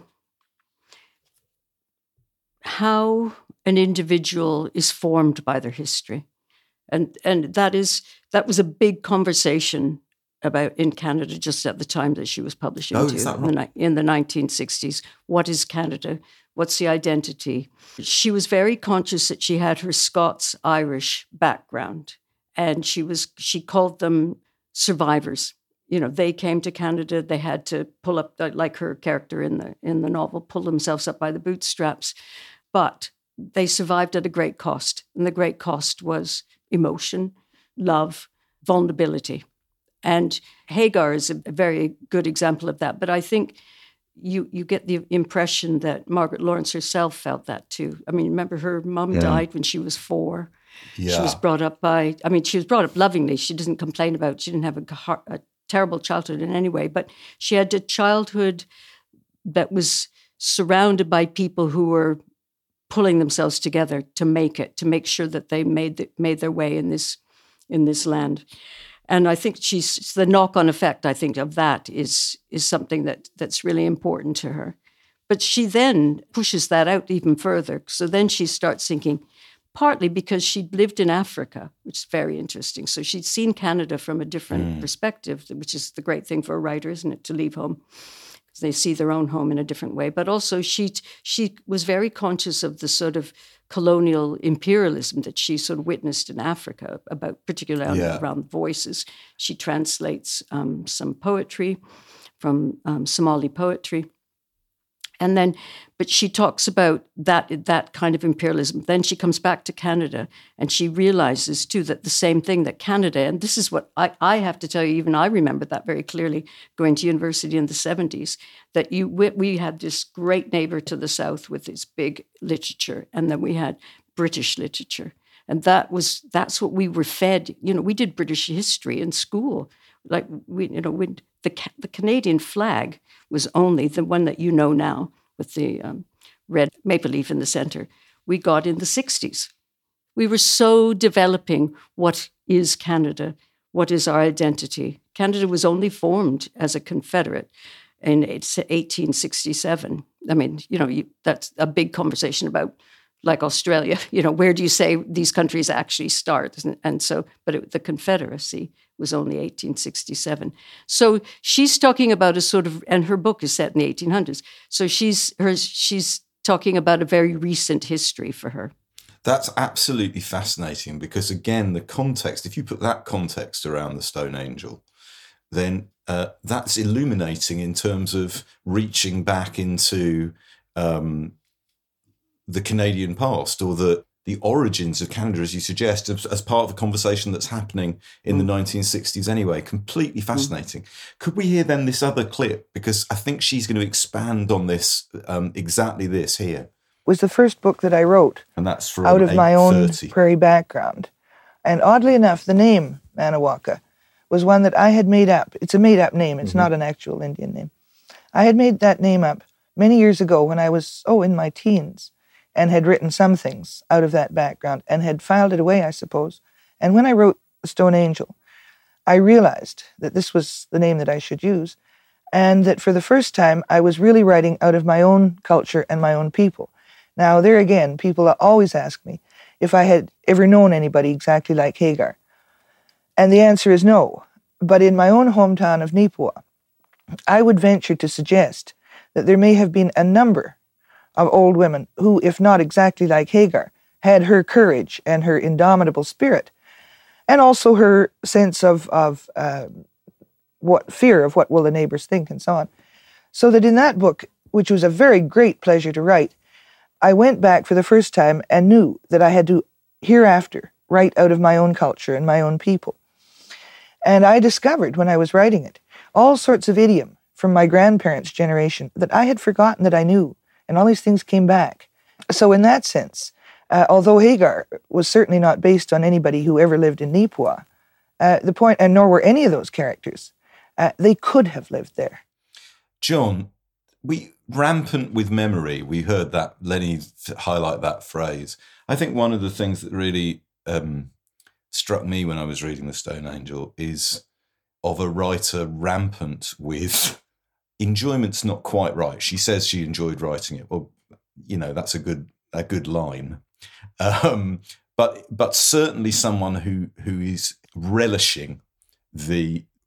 how an individual is formed by their history. And and that is that was a big conversation about in Canada just at the time that she was publishing Oh, too, is that in, the, right? ni- in the nineteen sixties. What is Canada? What's the identity? She was very conscious that she had her Scots-Irish background, and she was she called them survivors. You know, they came to Canada. They had to pull up, like her character in the in the novel, pull themselves up by the bootstraps, but they survived at a great cost, and the great cost was emotion, love, vulnerability. And Hagar is a very good example of that. But I think you you get the impression that Margaret Lawrence herself felt that too. I mean, remember her mum Yeah. died when she was four. Yeah. She was brought up by, I mean, she was brought up lovingly. She doesn't complain about, she didn't have a, har- a terrible childhood in any way, but she had a childhood that was surrounded by people who were pulling themselves together to make it, to make sure that they made the, made their way in this in this land. And I think she's the knock-on effect, I think, of that is is something that that's really important to her. But she then pushes that out even further. So then she starts thinking, partly because she'd lived in Africa, which is very interesting. So she'd seen Canada from a different Mm. perspective, which is the great thing for a writer, isn't it, to leave home? Because they see their own home in a different way. But also she she was very conscious of the sort of colonial imperialism that she sort of witnessed in Africa, about particularly Yeah. around voices. She translates um, some poetry from um, Somali poetry. And then, but she talks about that that kind of imperialism. Then she comes back to Canada and she realizes too that the same thing that Canada, and this is what I, I have to tell you, even I remember that very clearly going to university in the seventies, that you we, we had this great neighbor to the south with this big literature, and then we had British literature. And that was that's what we were fed. You know, we did British history in school. Like we, you know, when the the Canadian flag was only the one that you know now with the um, red maple leaf in the center. We got in the sixties. We were so developing what is Canada, what is our identity. Canada was only formed as a confederate in eighteen sixty-seven. I mean, you know, you, that's a big conversation about, like Australia, you know, where do you say these countries actually start? And, and so, but it, the Confederacy was only eighteen sixty-seven. So she's talking about a sort of, and her book is set in the eighteen hundreds. So she's her, she's talking about a very recent history for her. That's absolutely fascinating because, again, the context, if you put that context around the Stone Angel, then uh, that's illuminating in terms of reaching back into um, the Canadian past or the the origins of Canada, as you suggest, as, as part of a conversation that's happening in mm. the nineteen sixties anyway. Completely fascinating. Mm. Could we hear then this other clip? Because I think she's going to expand on this, um, exactly this here. It was the first book that I wrote. And that's from out of my own prairie background. And oddly enough, the name Manawaca was one that I had made up. It's a made-up name. It's mm-hmm. not an actual Indian name. I had made that name up many years ago when I was, oh, in my teens, and had written some things out of that background and had filed it away, I suppose. And when I wrote The Stone Angel, I realized that this was the name that I should use, and that for the first time, I was really writing out of my own culture and my own people. Now, there again, people always ask me if I had ever known anybody exactly like Hagar. And the answer is no. But in my own hometown of Nipawin, I would venture to suggest that there may have been a number of old women who, if not exactly like Hagar, had her courage and her indomitable spirit, and also her sense of, of uh, what fear of what will the neighbors think and so on. So that in that book, which was a very great pleasure to write, I went back for the first time and knew that I had to hereafter write out of my own culture and my own people. And I discovered when I was writing it all sorts of idiom from my grandparents' generation that I had forgotten that I knew. And all these things came back. So in that sense, uh, although Hagar was certainly not based on anybody who ever lived in Nipawin, uh, the point, and nor were any of those characters, uh, they could have lived there. John, we rampant with memory. We heard that, Lenny highlight that phrase. I think one of the things that really um, struck me when I was reading The Stone Angel is of a writer rampant with... enjoyment's not quite right. She says she enjoyed writing it. Well, you know, that's a good a good line. Um, but but certainly someone who who is relishing the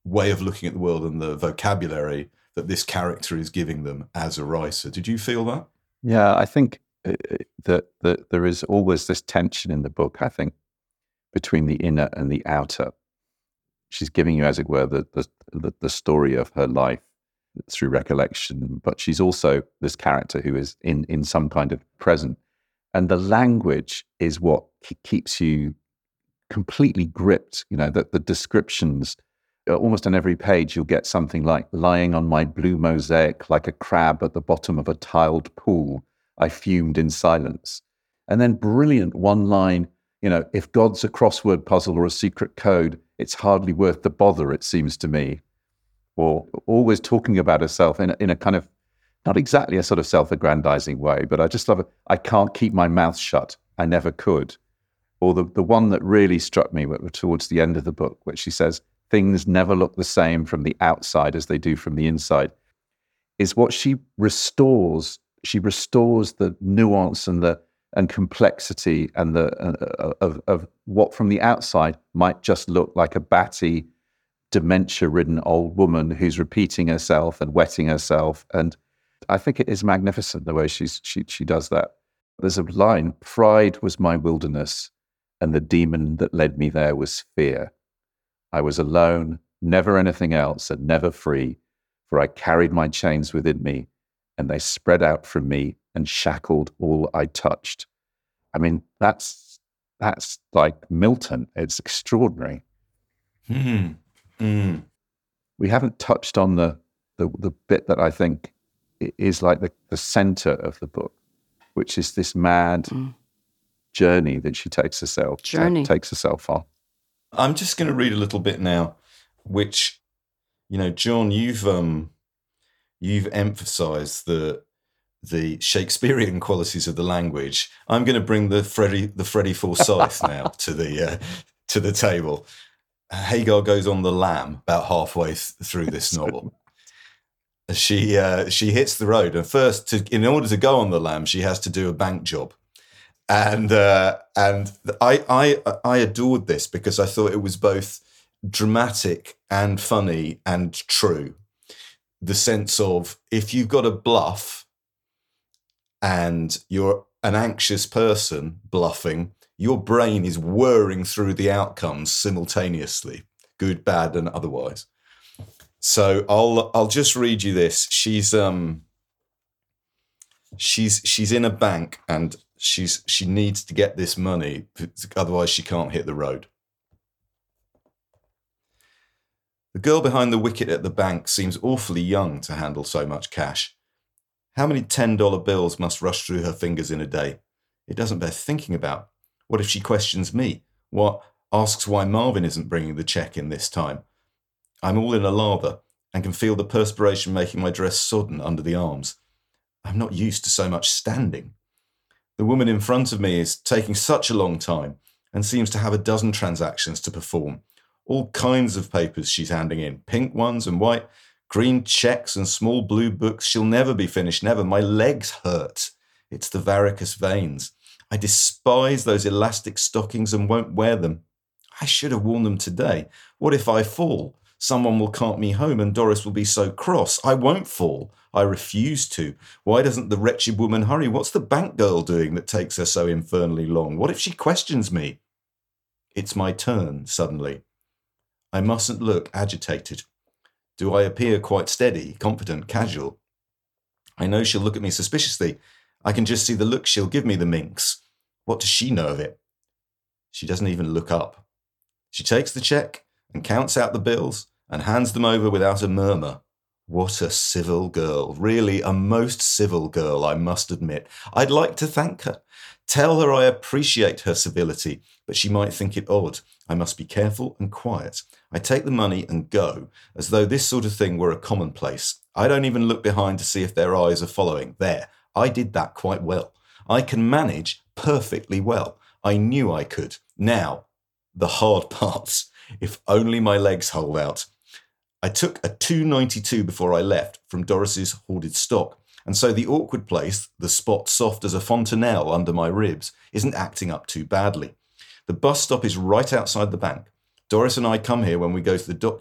way of looking at the world and the vocabulary that this character is giving them as a writer. Did you feel that? Yeah, I think that, that there is always this tension in the book, I think, between the inner and the outer. She's giving you, as it were, the, the, the story of her life through recollection, but she's also this character who is in, in some kind of present. And the language is what keeps you completely gripped. You know, that the descriptions, almost on every page, you'll get something like, lying on my blue mosaic like a crab at the bottom of a tiled pool, I fumed in silence. And then brilliant one line, you know, if God's a crossword puzzle or a secret code, it's hardly worth the bother, it seems to me. Or always talking about herself in a, in a kind of, not exactly a sort of self-aggrandizing way, but I just love it. I can't keep my mouth shut. I never could. Or the, the one that really struck me towards the end of the book, which she says, things never look the same from the outside as they do from the inside, is what she restores. She restores the nuance and the and complexity and the uh, of of what from the outside might just look like a batty, dementia-ridden old woman who's repeating herself and wetting herself. And I think it is magnificent the way she's she she does that. There's a line: "Pride was my wilderness, and the demon that led me there was fear. I was alone, never anything else, and never free, for I carried my chains within me, and they spread out from me and shackled all I touched." I mean, that's that's like Milton. It's extraordinary. Mm. Mm. We haven't touched on the, the the bit that I think is like the, the center of the book, which is this mad mm. journey that she takes herself journey. takes herself on. I'm just going to read a little bit now, which, you know, John, you've um, you've emphasised the the Shakespearean qualities of the language. I'm going to bring the Freddie the Freddie Forsyth now to the uh, to the table. Hagar goes on the lam about halfway th- through this novel. She uh, she hits the road, and first, to, in order to go on the lam, she has to do a bank job. And uh, and I, I I adored this because I thought it was both dramatic and funny and true. The sense of, if you've got a bluff and you're an anxious person bluffing, your brain is whirring through the outcomes simultaneously, good, bad, and otherwise. So I'll I'll just read you this. She's um she's she's in a bank and She's she needs to get this money, otherwise she can't hit the road. The girl behind the wicket at the bank seems awfully young to handle so much cash. How many ten dollar bills must rush through her fingers in a day? It doesn't bear thinking about. What if she questions me? What asks why Marvin isn't bringing the cheque in this time? I'm all in a lather and can feel the perspiration making my dress sodden under the arms. I'm not used to so much standing. The woman in front of me is taking such a long time and seems to have a dozen transactions to perform. All kinds of papers she's handing in, pink ones and white, green checks and small blue books. She'll never be finished, never. My legs hurt. It's the varicose veins. I despise those elastic stockings and won't wear them. I should have worn them today. What if I fall? Someone will cart me home and Doris will be so cross. I won't fall. I refuse to. Why doesn't the wretched woman hurry? What's the bank girl doing that takes her so infernally long? What if she questions me? It's my turn, suddenly. I mustn't look agitated. Do I appear quite steady, confident, casual? I know she'll look at me suspiciously. I can just see the look she'll give me, the minx. What does she know of it? She doesn't even look up. She takes the cheque and counts out the bills and hands them over without a murmur. What a civil girl. Really a most civil girl, I must admit. I'd like to thank her. Tell her I appreciate her civility, but she might think it odd. I must be careful and quiet. I take the money and go, as though this sort of thing were a commonplace. I don't even look behind to see if their eyes are following. There, I did that quite well. I can manage perfectly well. I knew I could. Now, the hard parts. If only my legs hold out. I took a two ninety-two before I left from Doris's hoarded stock, and so the awkward place, the spot soft as a fontanelle under my ribs, isn't acting up too badly. The bus stop is right outside the bank. Doris and I come here when we go to the doctor's.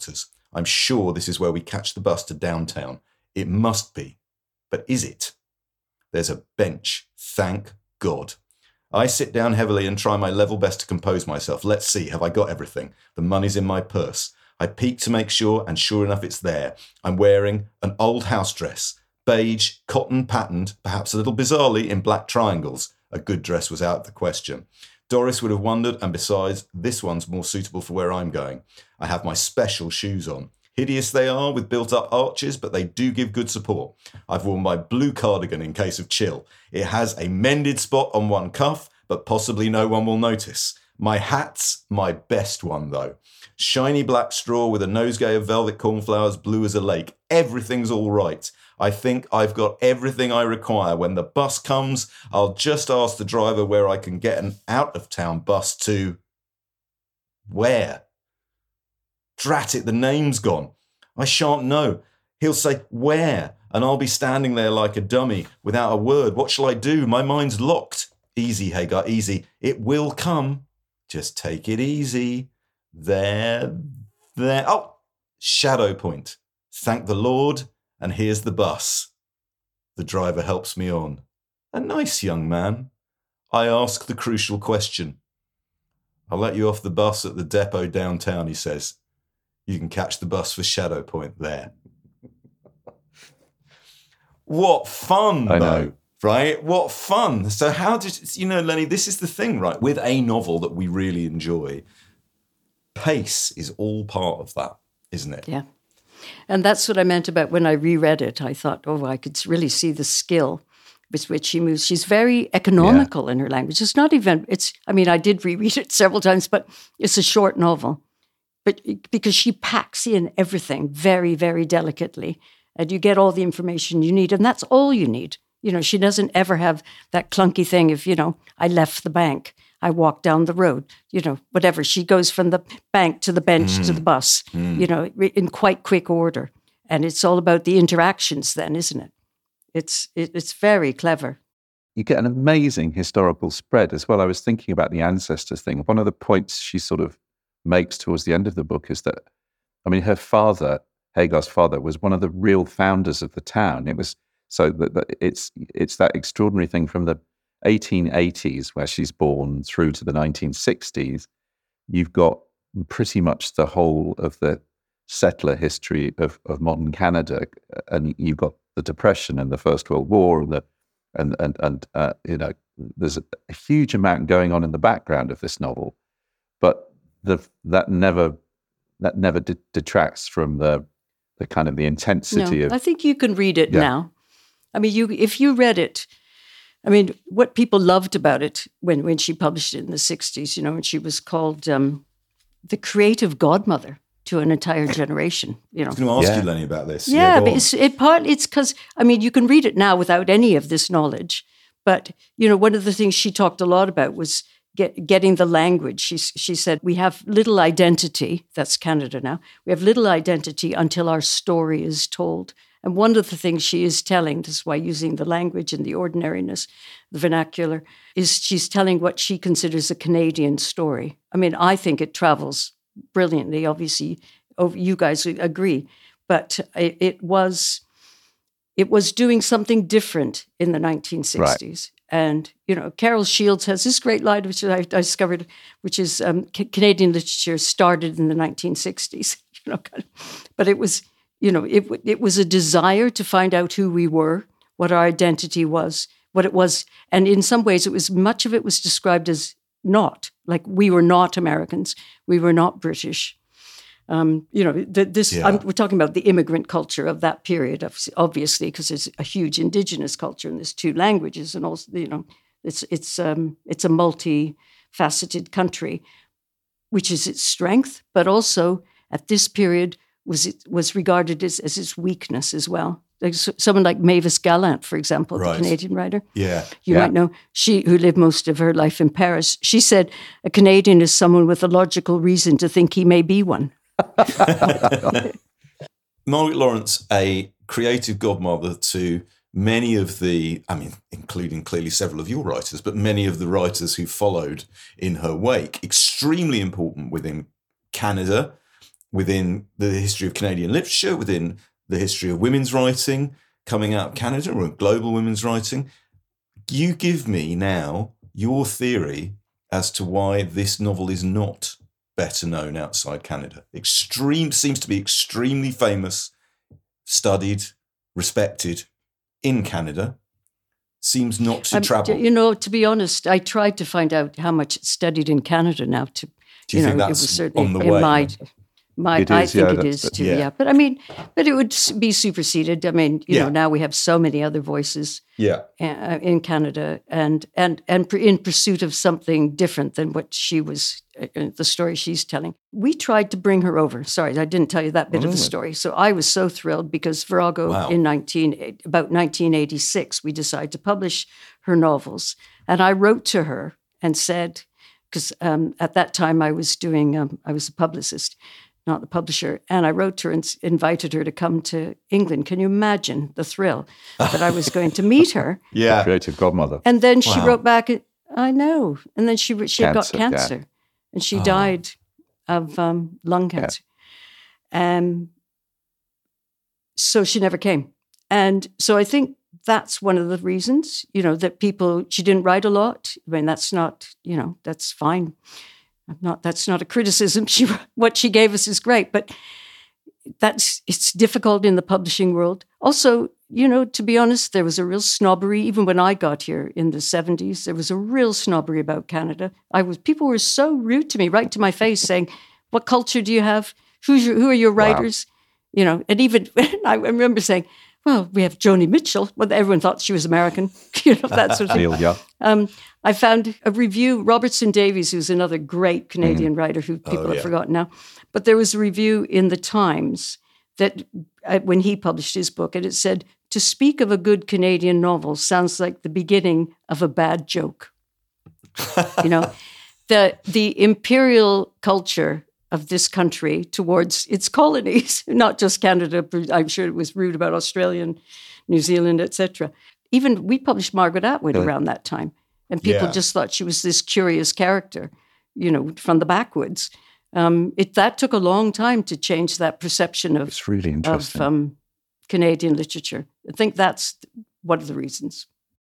I'm sure this is where we catch the bus to downtown. It must be. But is it? There's a bench. Thank God. I sit down heavily and try my level best to compose myself. Let's see, have I got everything? The money's in my purse. I peek to make sure, and sure enough, it's there. I'm wearing an old house dress, beige, cotton patterned, perhaps a little bizarrely, in black triangles. A good dress was out of the question. Doris would have wondered, and besides, this one's more suitable for where I'm going. I have my special shoes on. Hideous they are, with built-up arches, but they do give good support. I've worn my blue cardigan in case of chill. It has a mended spot on one cuff, but possibly no one will notice. My hat's my best one, though. Shiny black straw with a nosegay of velvet cornflowers, blue as a lake. Everything's all right. I think I've got everything I require. When the bus comes, I'll just ask the driver where I can get an out-of-town bus to... Where? Drat it, the name's gone. I shan't know. He'll say, where? And I'll be standing there like a dummy, without a word. What shall I do? My mind's locked. Easy, Hagar, easy. It will come. Just take it easy. There, there. Oh, Shadow Point. Thank the Lord, and here's the bus. The driver helps me on. A nice young man. I ask the crucial question. I'll let you off the bus at the depot downtown, he says. You can catch the bus for Shadow Point there. What fun, I though, know. right? What fun. So how did, you know, Lenny, this is the thing, right? With a novel that we really enjoy, pace is all part of that, isn't it? Yeah. And that's what I meant about when I reread it. I thought, oh, I could really see the skill with which she moves. She's very economical yeah. in her language. It's not even, it's, I mean, I did reread it several times, but it's a short novel. But because she packs in everything very, very delicately, and you get all the information you need, and that's all you need. You know, she doesn't ever have that clunky thing of, you know, I left the bank, I walked down the road, you know, whatever. She goes from the bank to the bench mm. to the bus, mm. you know, in quite quick order. And it's all about the interactions then, isn't it? It's it, it's very clever. You get an amazing historical spread as well. I was thinking about the ancestors thing. One of the points she sort of makes towards the end of the book is that, I mean, her father, Hagar's father, was one of the real founders of the town. It was so that, that it's it's that extraordinary thing from the eighteen eighties, where she's born, through to the nineteen sixties. You've got pretty much the whole of the settler history of, of modern Canada, and you've got the Depression and the First World War, and the and and and uh, you know, there's a, a huge amount going on in the background of this novel, but the that never that never de- detracts from the the kind of the intensity no, of. I think you can read it yeah. now. I mean, you if you read it, I mean, what people loved about it when when she published it in the sixties, you know, and she was called um, the creative godmother to an entire generation. You know, I was going to ask yeah. you, Lenny, about this. Yeah, yeah but it's it part. It's because I mean, you can read it now without any of this knowledge. But you know, one of the things she talked a lot about was get, getting the language. She she said we have little identity. That's Canada now. We have little identity until our story is told. And one of the things she is telling, this is why using the language and the ordinariness, the vernacular, is she's telling what she considers a Canadian story. I mean, I think it travels brilliantly. Obviously, you guys agree, but it, it was it was doing something different in the nineteen sixties. Right. And you know, Carol Shields has this great line, which I, I discovered, which is um, C- Canadian literature started in the nineteen sixties. You know, but it was. You know, it it was a desire to find out who we were, what our identity was, what it was. And in some ways, it was much of it was described as not, like we were not Americans, we were not British. Um, you know, the, this yeah. I'm, we're talking about the immigrant culture of that period, obviously, because there's a huge indigenous culture and there's two languages, and also, you know, it's it's um, it's a multifaceted country, which is its strength, but also at this period. Was it was regarded as, as its weakness as well. Like someone like Mavis Gallant, for example, right. the Canadian writer. Yeah, you yeah. might know she who lived most of her life in Paris. She said a Canadian is someone with a logical reason to think he may be one. Margaret Laurence, a creative godmother to many of the, I mean, including clearly several of your writers, but many of the writers who followed in her wake. Extremely important within Canada. within the history of Canadian literature, within the history of women's writing coming out of Canada, or global women's writing. You give me now your theory as to why this novel is not better known outside Canada. Extreme seems to be extremely famous, studied, respected in Canada. Seems not to um, travel. You know, to be honest, I tried to find out how much it's studied in Canada now. To Do you, you think know, that's it was certainly on the in way? my, my It I is, think yeah, it that's- is too. yeah. Yeah. But I mean, but it would s- be superseded. I mean, you Yeah. know, now we have so many other voices Yeah. uh, in Canada, and and and pr- in pursuit of something different than what she was, uh, the story she's telling. We tried to bring her over. Sorry, I didn't tell you that bit Oh, of the really? story. So I was so thrilled because Virago Wow. in nineteen about nineteen eighty-six, we decided to publish her novels, and I wrote to her and said, because um, at that time I was doing, um, I was a publicist, not the publisher. And I wrote to her and s- invited her to come to England. Can you imagine the thrill that I was going to meet her? Yeah. Creative godmother. And then she Wow. wrote back, I know. And then she she had got Cancer, yeah. cancer, and she Oh. died of um, lung cancer. Um, so she never came. And so I think that's one of the reasons, you know, that people, she didn't write a lot. I mean, that's not, you know, that's fine. I'm not, that's not a criticism. She, what she gave us is great, but that's, it's difficult in the publishing world. Also, you know, to be honest, there was a real snobbery, even when I got here in the seventies, there was a real snobbery about Canada. I was, people were so rude to me, right to my face, saying, what culture do you have? Who's your, who are your writers? You know, and even I remember saying, well, we have Joni Mitchell. Well, everyone thought she was American, you know, that sort of thing. Neil Young. Um, I found a review, Robertson Davies, who's another great Canadian writer who people Oh, yeah. have forgotten now. But there was a review in the Times that uh, when he published his book, and it said, to speak of a good Canadian novel sounds like the beginning of a bad joke. You know, the the imperial culture of this country towards its colonies, not just Canada, but I'm sure it was rude about Australia and New Zealand, et cetera. Even we published Margaret Atwood Really? around that time, and people Yeah. just thought she was this curious character, you know, from the backwoods. Um, it that took a long time to change that perception of It's really of interesting. um, Canadian literature. I think that's one of the reasons.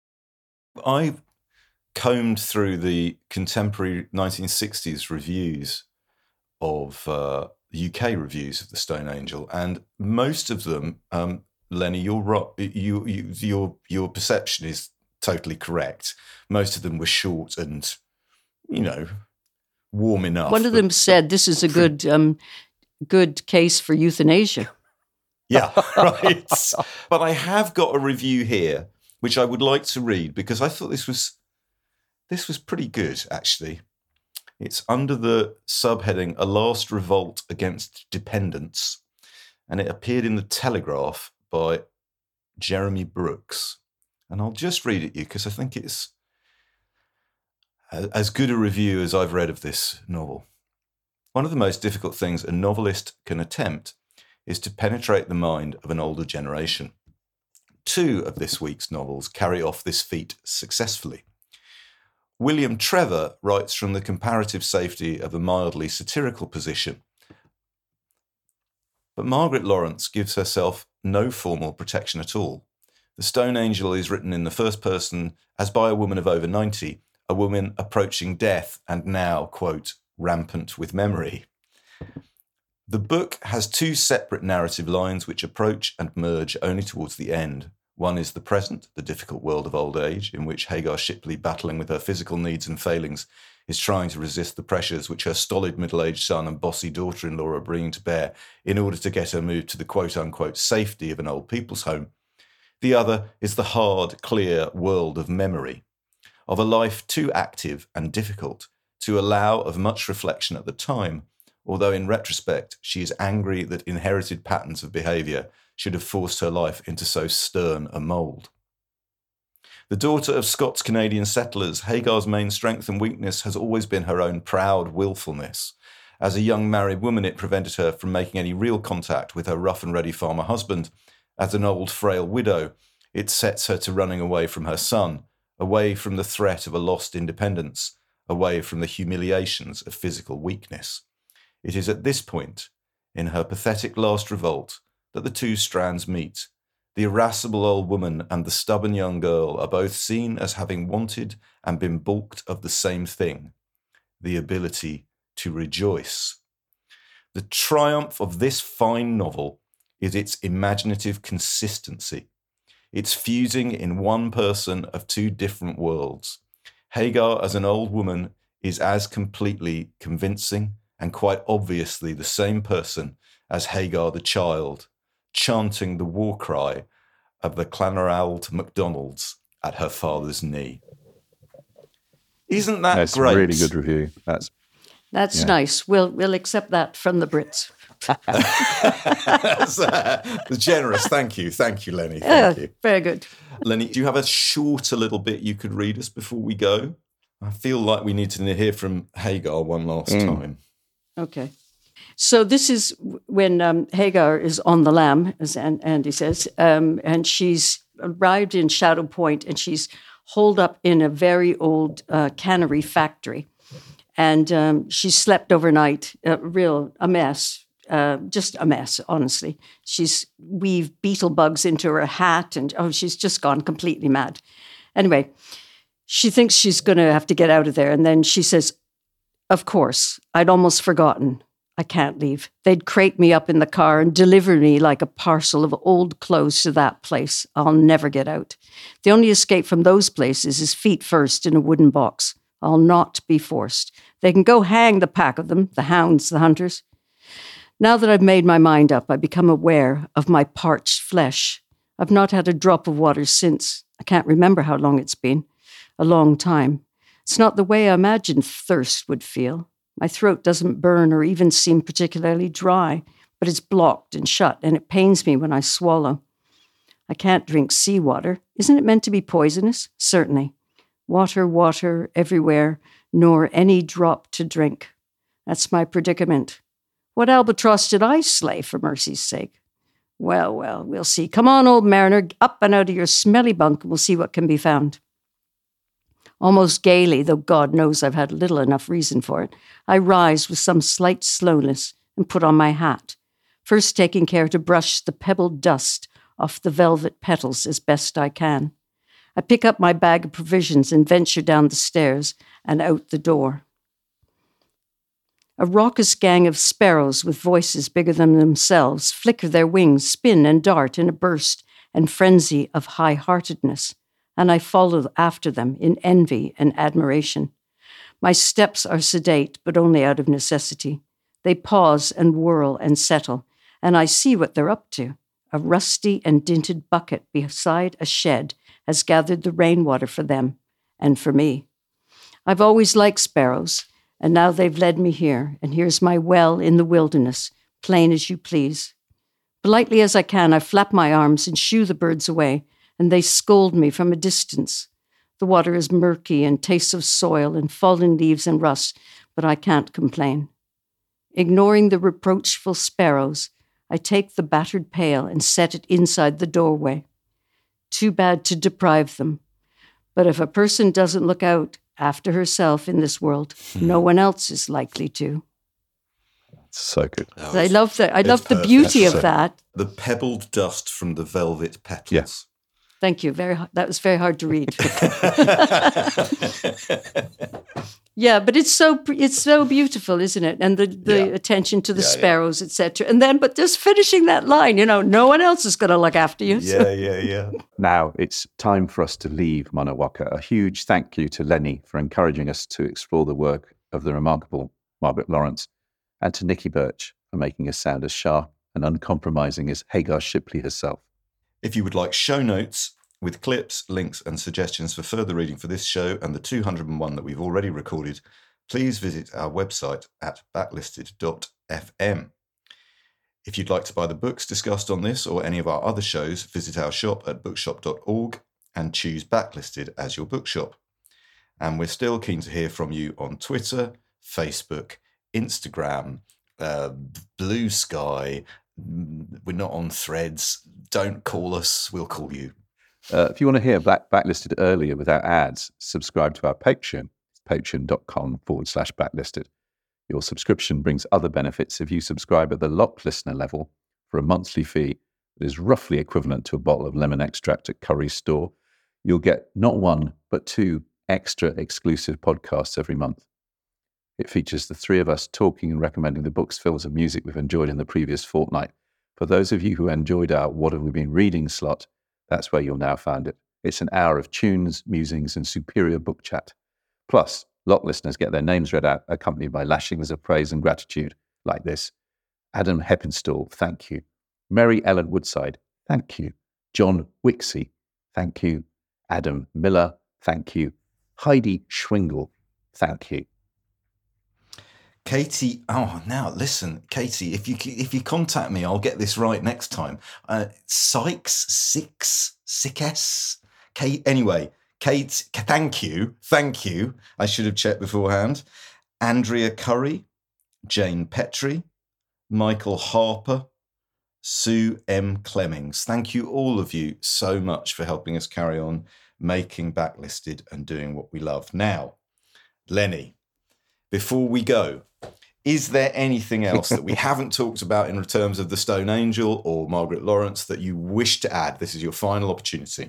I combed through the contemporary nineteen sixties reviews of uh, U K reviews of the Stone Angel, and most of them, um, Lenny, you're ro- you, you, your your perception is totally correct. Most of them were short and, you know, warm enough. One of but- them said, "This is a good um, good case for euthanasia." Yeah, right. But I have got a review here, which I would like to read because I thought this was this was pretty good, actually. It's under the subheading "A Last Revolt Against Dependence," and it appeared in the Telegraph by Jeremy Brooks. And I'll just read it you because I think it's a- as good a review as I've read of this novel. One of the most difficult things a novelist can attempt is to penetrate the mind of an older generation. Two of this week's novels carry off this feat successfully. William Trevor writes from the comparative safety of a mildly satirical position. But Margaret Lawrence gives herself no formal protection at all. The Stone Angel is written in the first person as by a woman of over ninety, a woman approaching death and now, quote, rampant with memory. The book has two separate narrative lines which approach and merge only towards the end. One is the present, the difficult world of old age, in which Hagar Shipley, battling with her physical needs and failings, is trying to resist the pressures which her stolid middle-aged son and bossy daughter-in-law are bringing to bear in order to get her moved to the quote-unquote safety of an old people's home. The other is the hard, clear world of memory, of a life too active and difficult to allow of much reflection at the time, although in retrospect she is angry that inherited patterns of behaviour should have forced her life into so stern a mould. The daughter of Scots-Canadian settlers, Hagar's main strength and weakness has always been her own proud willfulness. As a young married woman, it prevented her from making any real contact with her rough-and-ready farmer husband. As an old, frail widow, it sets her to running away from her son, away from the threat of a lost independence, away from the humiliations of physical weakness. It is at this point, in her pathetic last revolt, that the two strands meet. The irascible old woman and the stubborn young girl are both seen as having wanted and been balked of the same thing, the ability to rejoice. The triumph of this fine novel is its imaginative consistency, its fusing in one person of two different worlds. Hagar as an old woman is as completely convincing and quite obviously the same person as Hagar the child, chanting the war cry of the Clanrald MacDonalds at her father's knee. Isn't that That's great? That's a really good review. That's That's yeah. nice. We'll we'll accept that from the Brits. That's uh, generous. Thank you. Thank you, Lenny. Yeah, Thank you. very good. Lenny, do you have a shorter little bit you could read us before we go? I feel like we need to hear from Hagar one last mm. time. Okay. So this is when um, Hagar is on the lam, as Andy says, um, and she's arrived in Shadow Point, and she's holed up in a very old uh, cannery factory. And um, she slept overnight, a real a mess, uh, just a mess, honestly. She's weaved beetle bugs into her hat, and oh, she's just gone completely mad. Anyway, she thinks she's going to have to get out of there. And then she says, of course, I'd almost forgotten. I can't leave. They'd crate me up in the car and deliver me like a parcel of old clothes to that place. I'll never get out. The only escape from those places is feet first in a wooden box. I'll not be forced. They can go hang the pack of them, the hounds, the hunters. Now that I've made my mind up, I become aware of my parched flesh. I've not had a drop of water since. I can't remember how long it's been. A long time. It's not the way I imagined thirst would feel. My throat doesn't burn or even seem particularly dry, but it's blocked and shut, and it pains me when I swallow. I can't drink seawater. Isn't it meant to be poisonous? Certainly. Water, water, everywhere, nor any drop to drink. That's my predicament. What albatross did I slay, for mercy's sake? Well, well, we'll see. Come on, old mariner, up and out of your smelly bunk, and we'll see what can be found. Almost gaily, though God knows I've had little enough reason for it, I rise with some slight slowness and put on my hat, first taking care to brush the pebbled dust off the velvet petals as best I can. I pick up my bag of provisions and venture down the stairs and out the door. A raucous gang of sparrows with voices bigger than themselves flicker their wings, spin and dart in a burst and frenzy of high-heartedness, and I follow after them in envy and admiration. My steps are sedate, but only out of necessity. They pause and whirl and settle, and I see what they're up to. A rusty and dinted bucket beside a shed has gathered the rainwater for them and for me. I've always liked sparrows, and now they've led me here, and here's my well in the wilderness, plain as you please. Politely as I can, I flap my arms and shoo the birds away, and they scold me from a distance. The water is murky and tastes of soil and fallen leaves and rust, but I can't complain. Ignoring the reproachful sparrows, I take the battered pail and set it inside the doorway. Too bad to deprive them. But if a person doesn't look out after herself in this world, no one else is likely to. So good. I love that. I love the beauty of that. The pebbled dust from the velvet petals. Yes. Thank you. Very. That was very hard to read. Yeah, but it's so it's so beautiful, isn't it? And the, the Yeah. attention to the Yeah, yeah. sparrows, et cetera. And then, but just finishing that line, you know, no one else is going to look after you. so- Yeah, yeah, yeah. Now it's time for us to leave Manawaka. A huge thank you to Lenny for encouraging us to explore the work of the remarkable Margaret Lawrence, and to Nikki Birch for making us sound as sharp and uncompromising as Hagar Shipley herself. If you would like show notes with clips, links, and suggestions for further reading for this show and the two hundred and one that we've already recorded, please visit our website at backlisted dot f m. If you'd like to buy the books discussed on this or any of our other shows, visit our shop at bookshop dot org and choose Backlisted as your bookshop. And we're still keen to hear from you on Twitter, Facebook, Instagram, uh, Blue Sky. We're not on Threads. Don't call us. We'll call you. Uh, if you want to hear Back, Backlisted earlier without ads, subscribe to our Patreon, patreon.com forward slash backlisted. Your subscription brings other benefits if you subscribe at the Locked Listener level for a monthly fee that is roughly equivalent to a bottle of lemon extract at Curry's store. You'll get not one, but two extra exclusive podcasts every month. It features the three of us talking and recommending the books, films, and music we've enjoyed in the previous fortnight. For those of you who enjoyed our What Have We Been Reading slot, that's where you'll now find it. It's an hour of tunes, musings, and superior book chat. Plus, Locked listeners get their names read out, accompanied by lashings of praise and gratitude, like this. Adam Heppenstall, thank you. Mary Ellen Woodside, thank you. John Wixie, thank you. Adam Miller, thank you. Heidi Schwingle, thank you. Katie, oh, now listen, Katie, if you if you contact me, I'll get this right next time. Uh, Sykes, Six, Sickes, Kate, anyway, Kate, thank you, thank you. I should have checked beforehand. Andrea Curry, Jane Petrie, Michael Harper, Sue M. Clemmings. Thank you, all of you, so much for helping us carry on making Backlisted and doing what we love. Now, Lenny, before we go, is there anything else that we haven't talked about in terms of The Stone Angel or Margaret Lawrence that you wish to add? This is your final opportunity.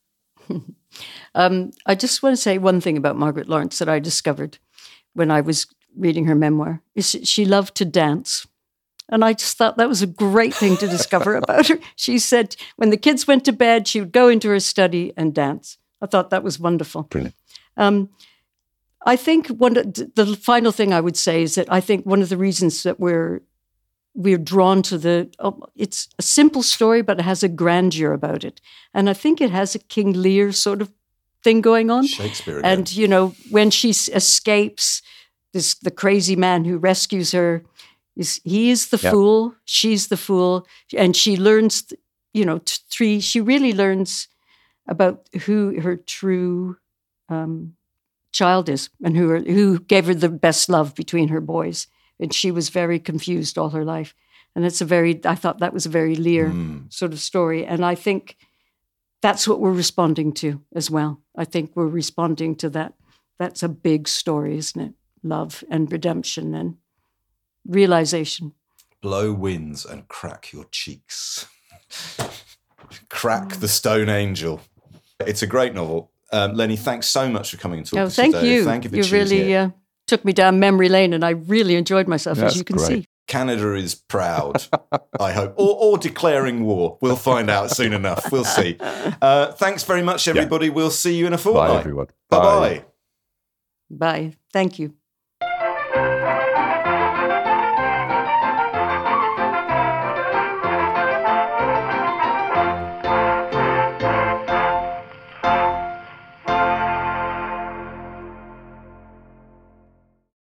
um, I just want to say one thing about Margaret Lawrence that I discovered when I was reading her memoir. Is she loved to dance. And I just thought that was a great thing to discover about her. She said when the kids went to bed, she would go into her study and dance. I thought that was wonderful. Brilliant. Um, I think one of the, the final thing I would say is that I think one of the reasons that we're we're drawn to the oh, it's a simple story, but it has a grandeur about it, and I think it has a King Lear sort of thing going on. Shakespeare again. And you know, when she escapes, this the crazy man who rescues her is he is the yep. fool, she's the fool, and she learns, you know, t- three. She really learns about who her true um, child is and who her, who gave her the best love between her boys. And she was very confused all her life. And it's a very, I thought that was a very Lear mm. sort of story. And I think that's what we're responding to as well. I think we're responding to that. That's a big story, isn't it? Love and redemption and realization. Blow winds and crack your cheeks. Crack the Stone Angel. It's a great novel. Um, Lenny, thanks so much for coming and talking oh, to us thank today. you. Thank you for you choosing really it. Uh, took me down memory lane, and I really enjoyed myself, That's as you can great. see. Canada is proud, I hope, or, or declaring war. We'll find out soon enough. We'll see. Uh, thanks very much, everybody. Yeah. We'll see you in a fortnight. Bye, everyone. Bye-bye. Bye. Thank you.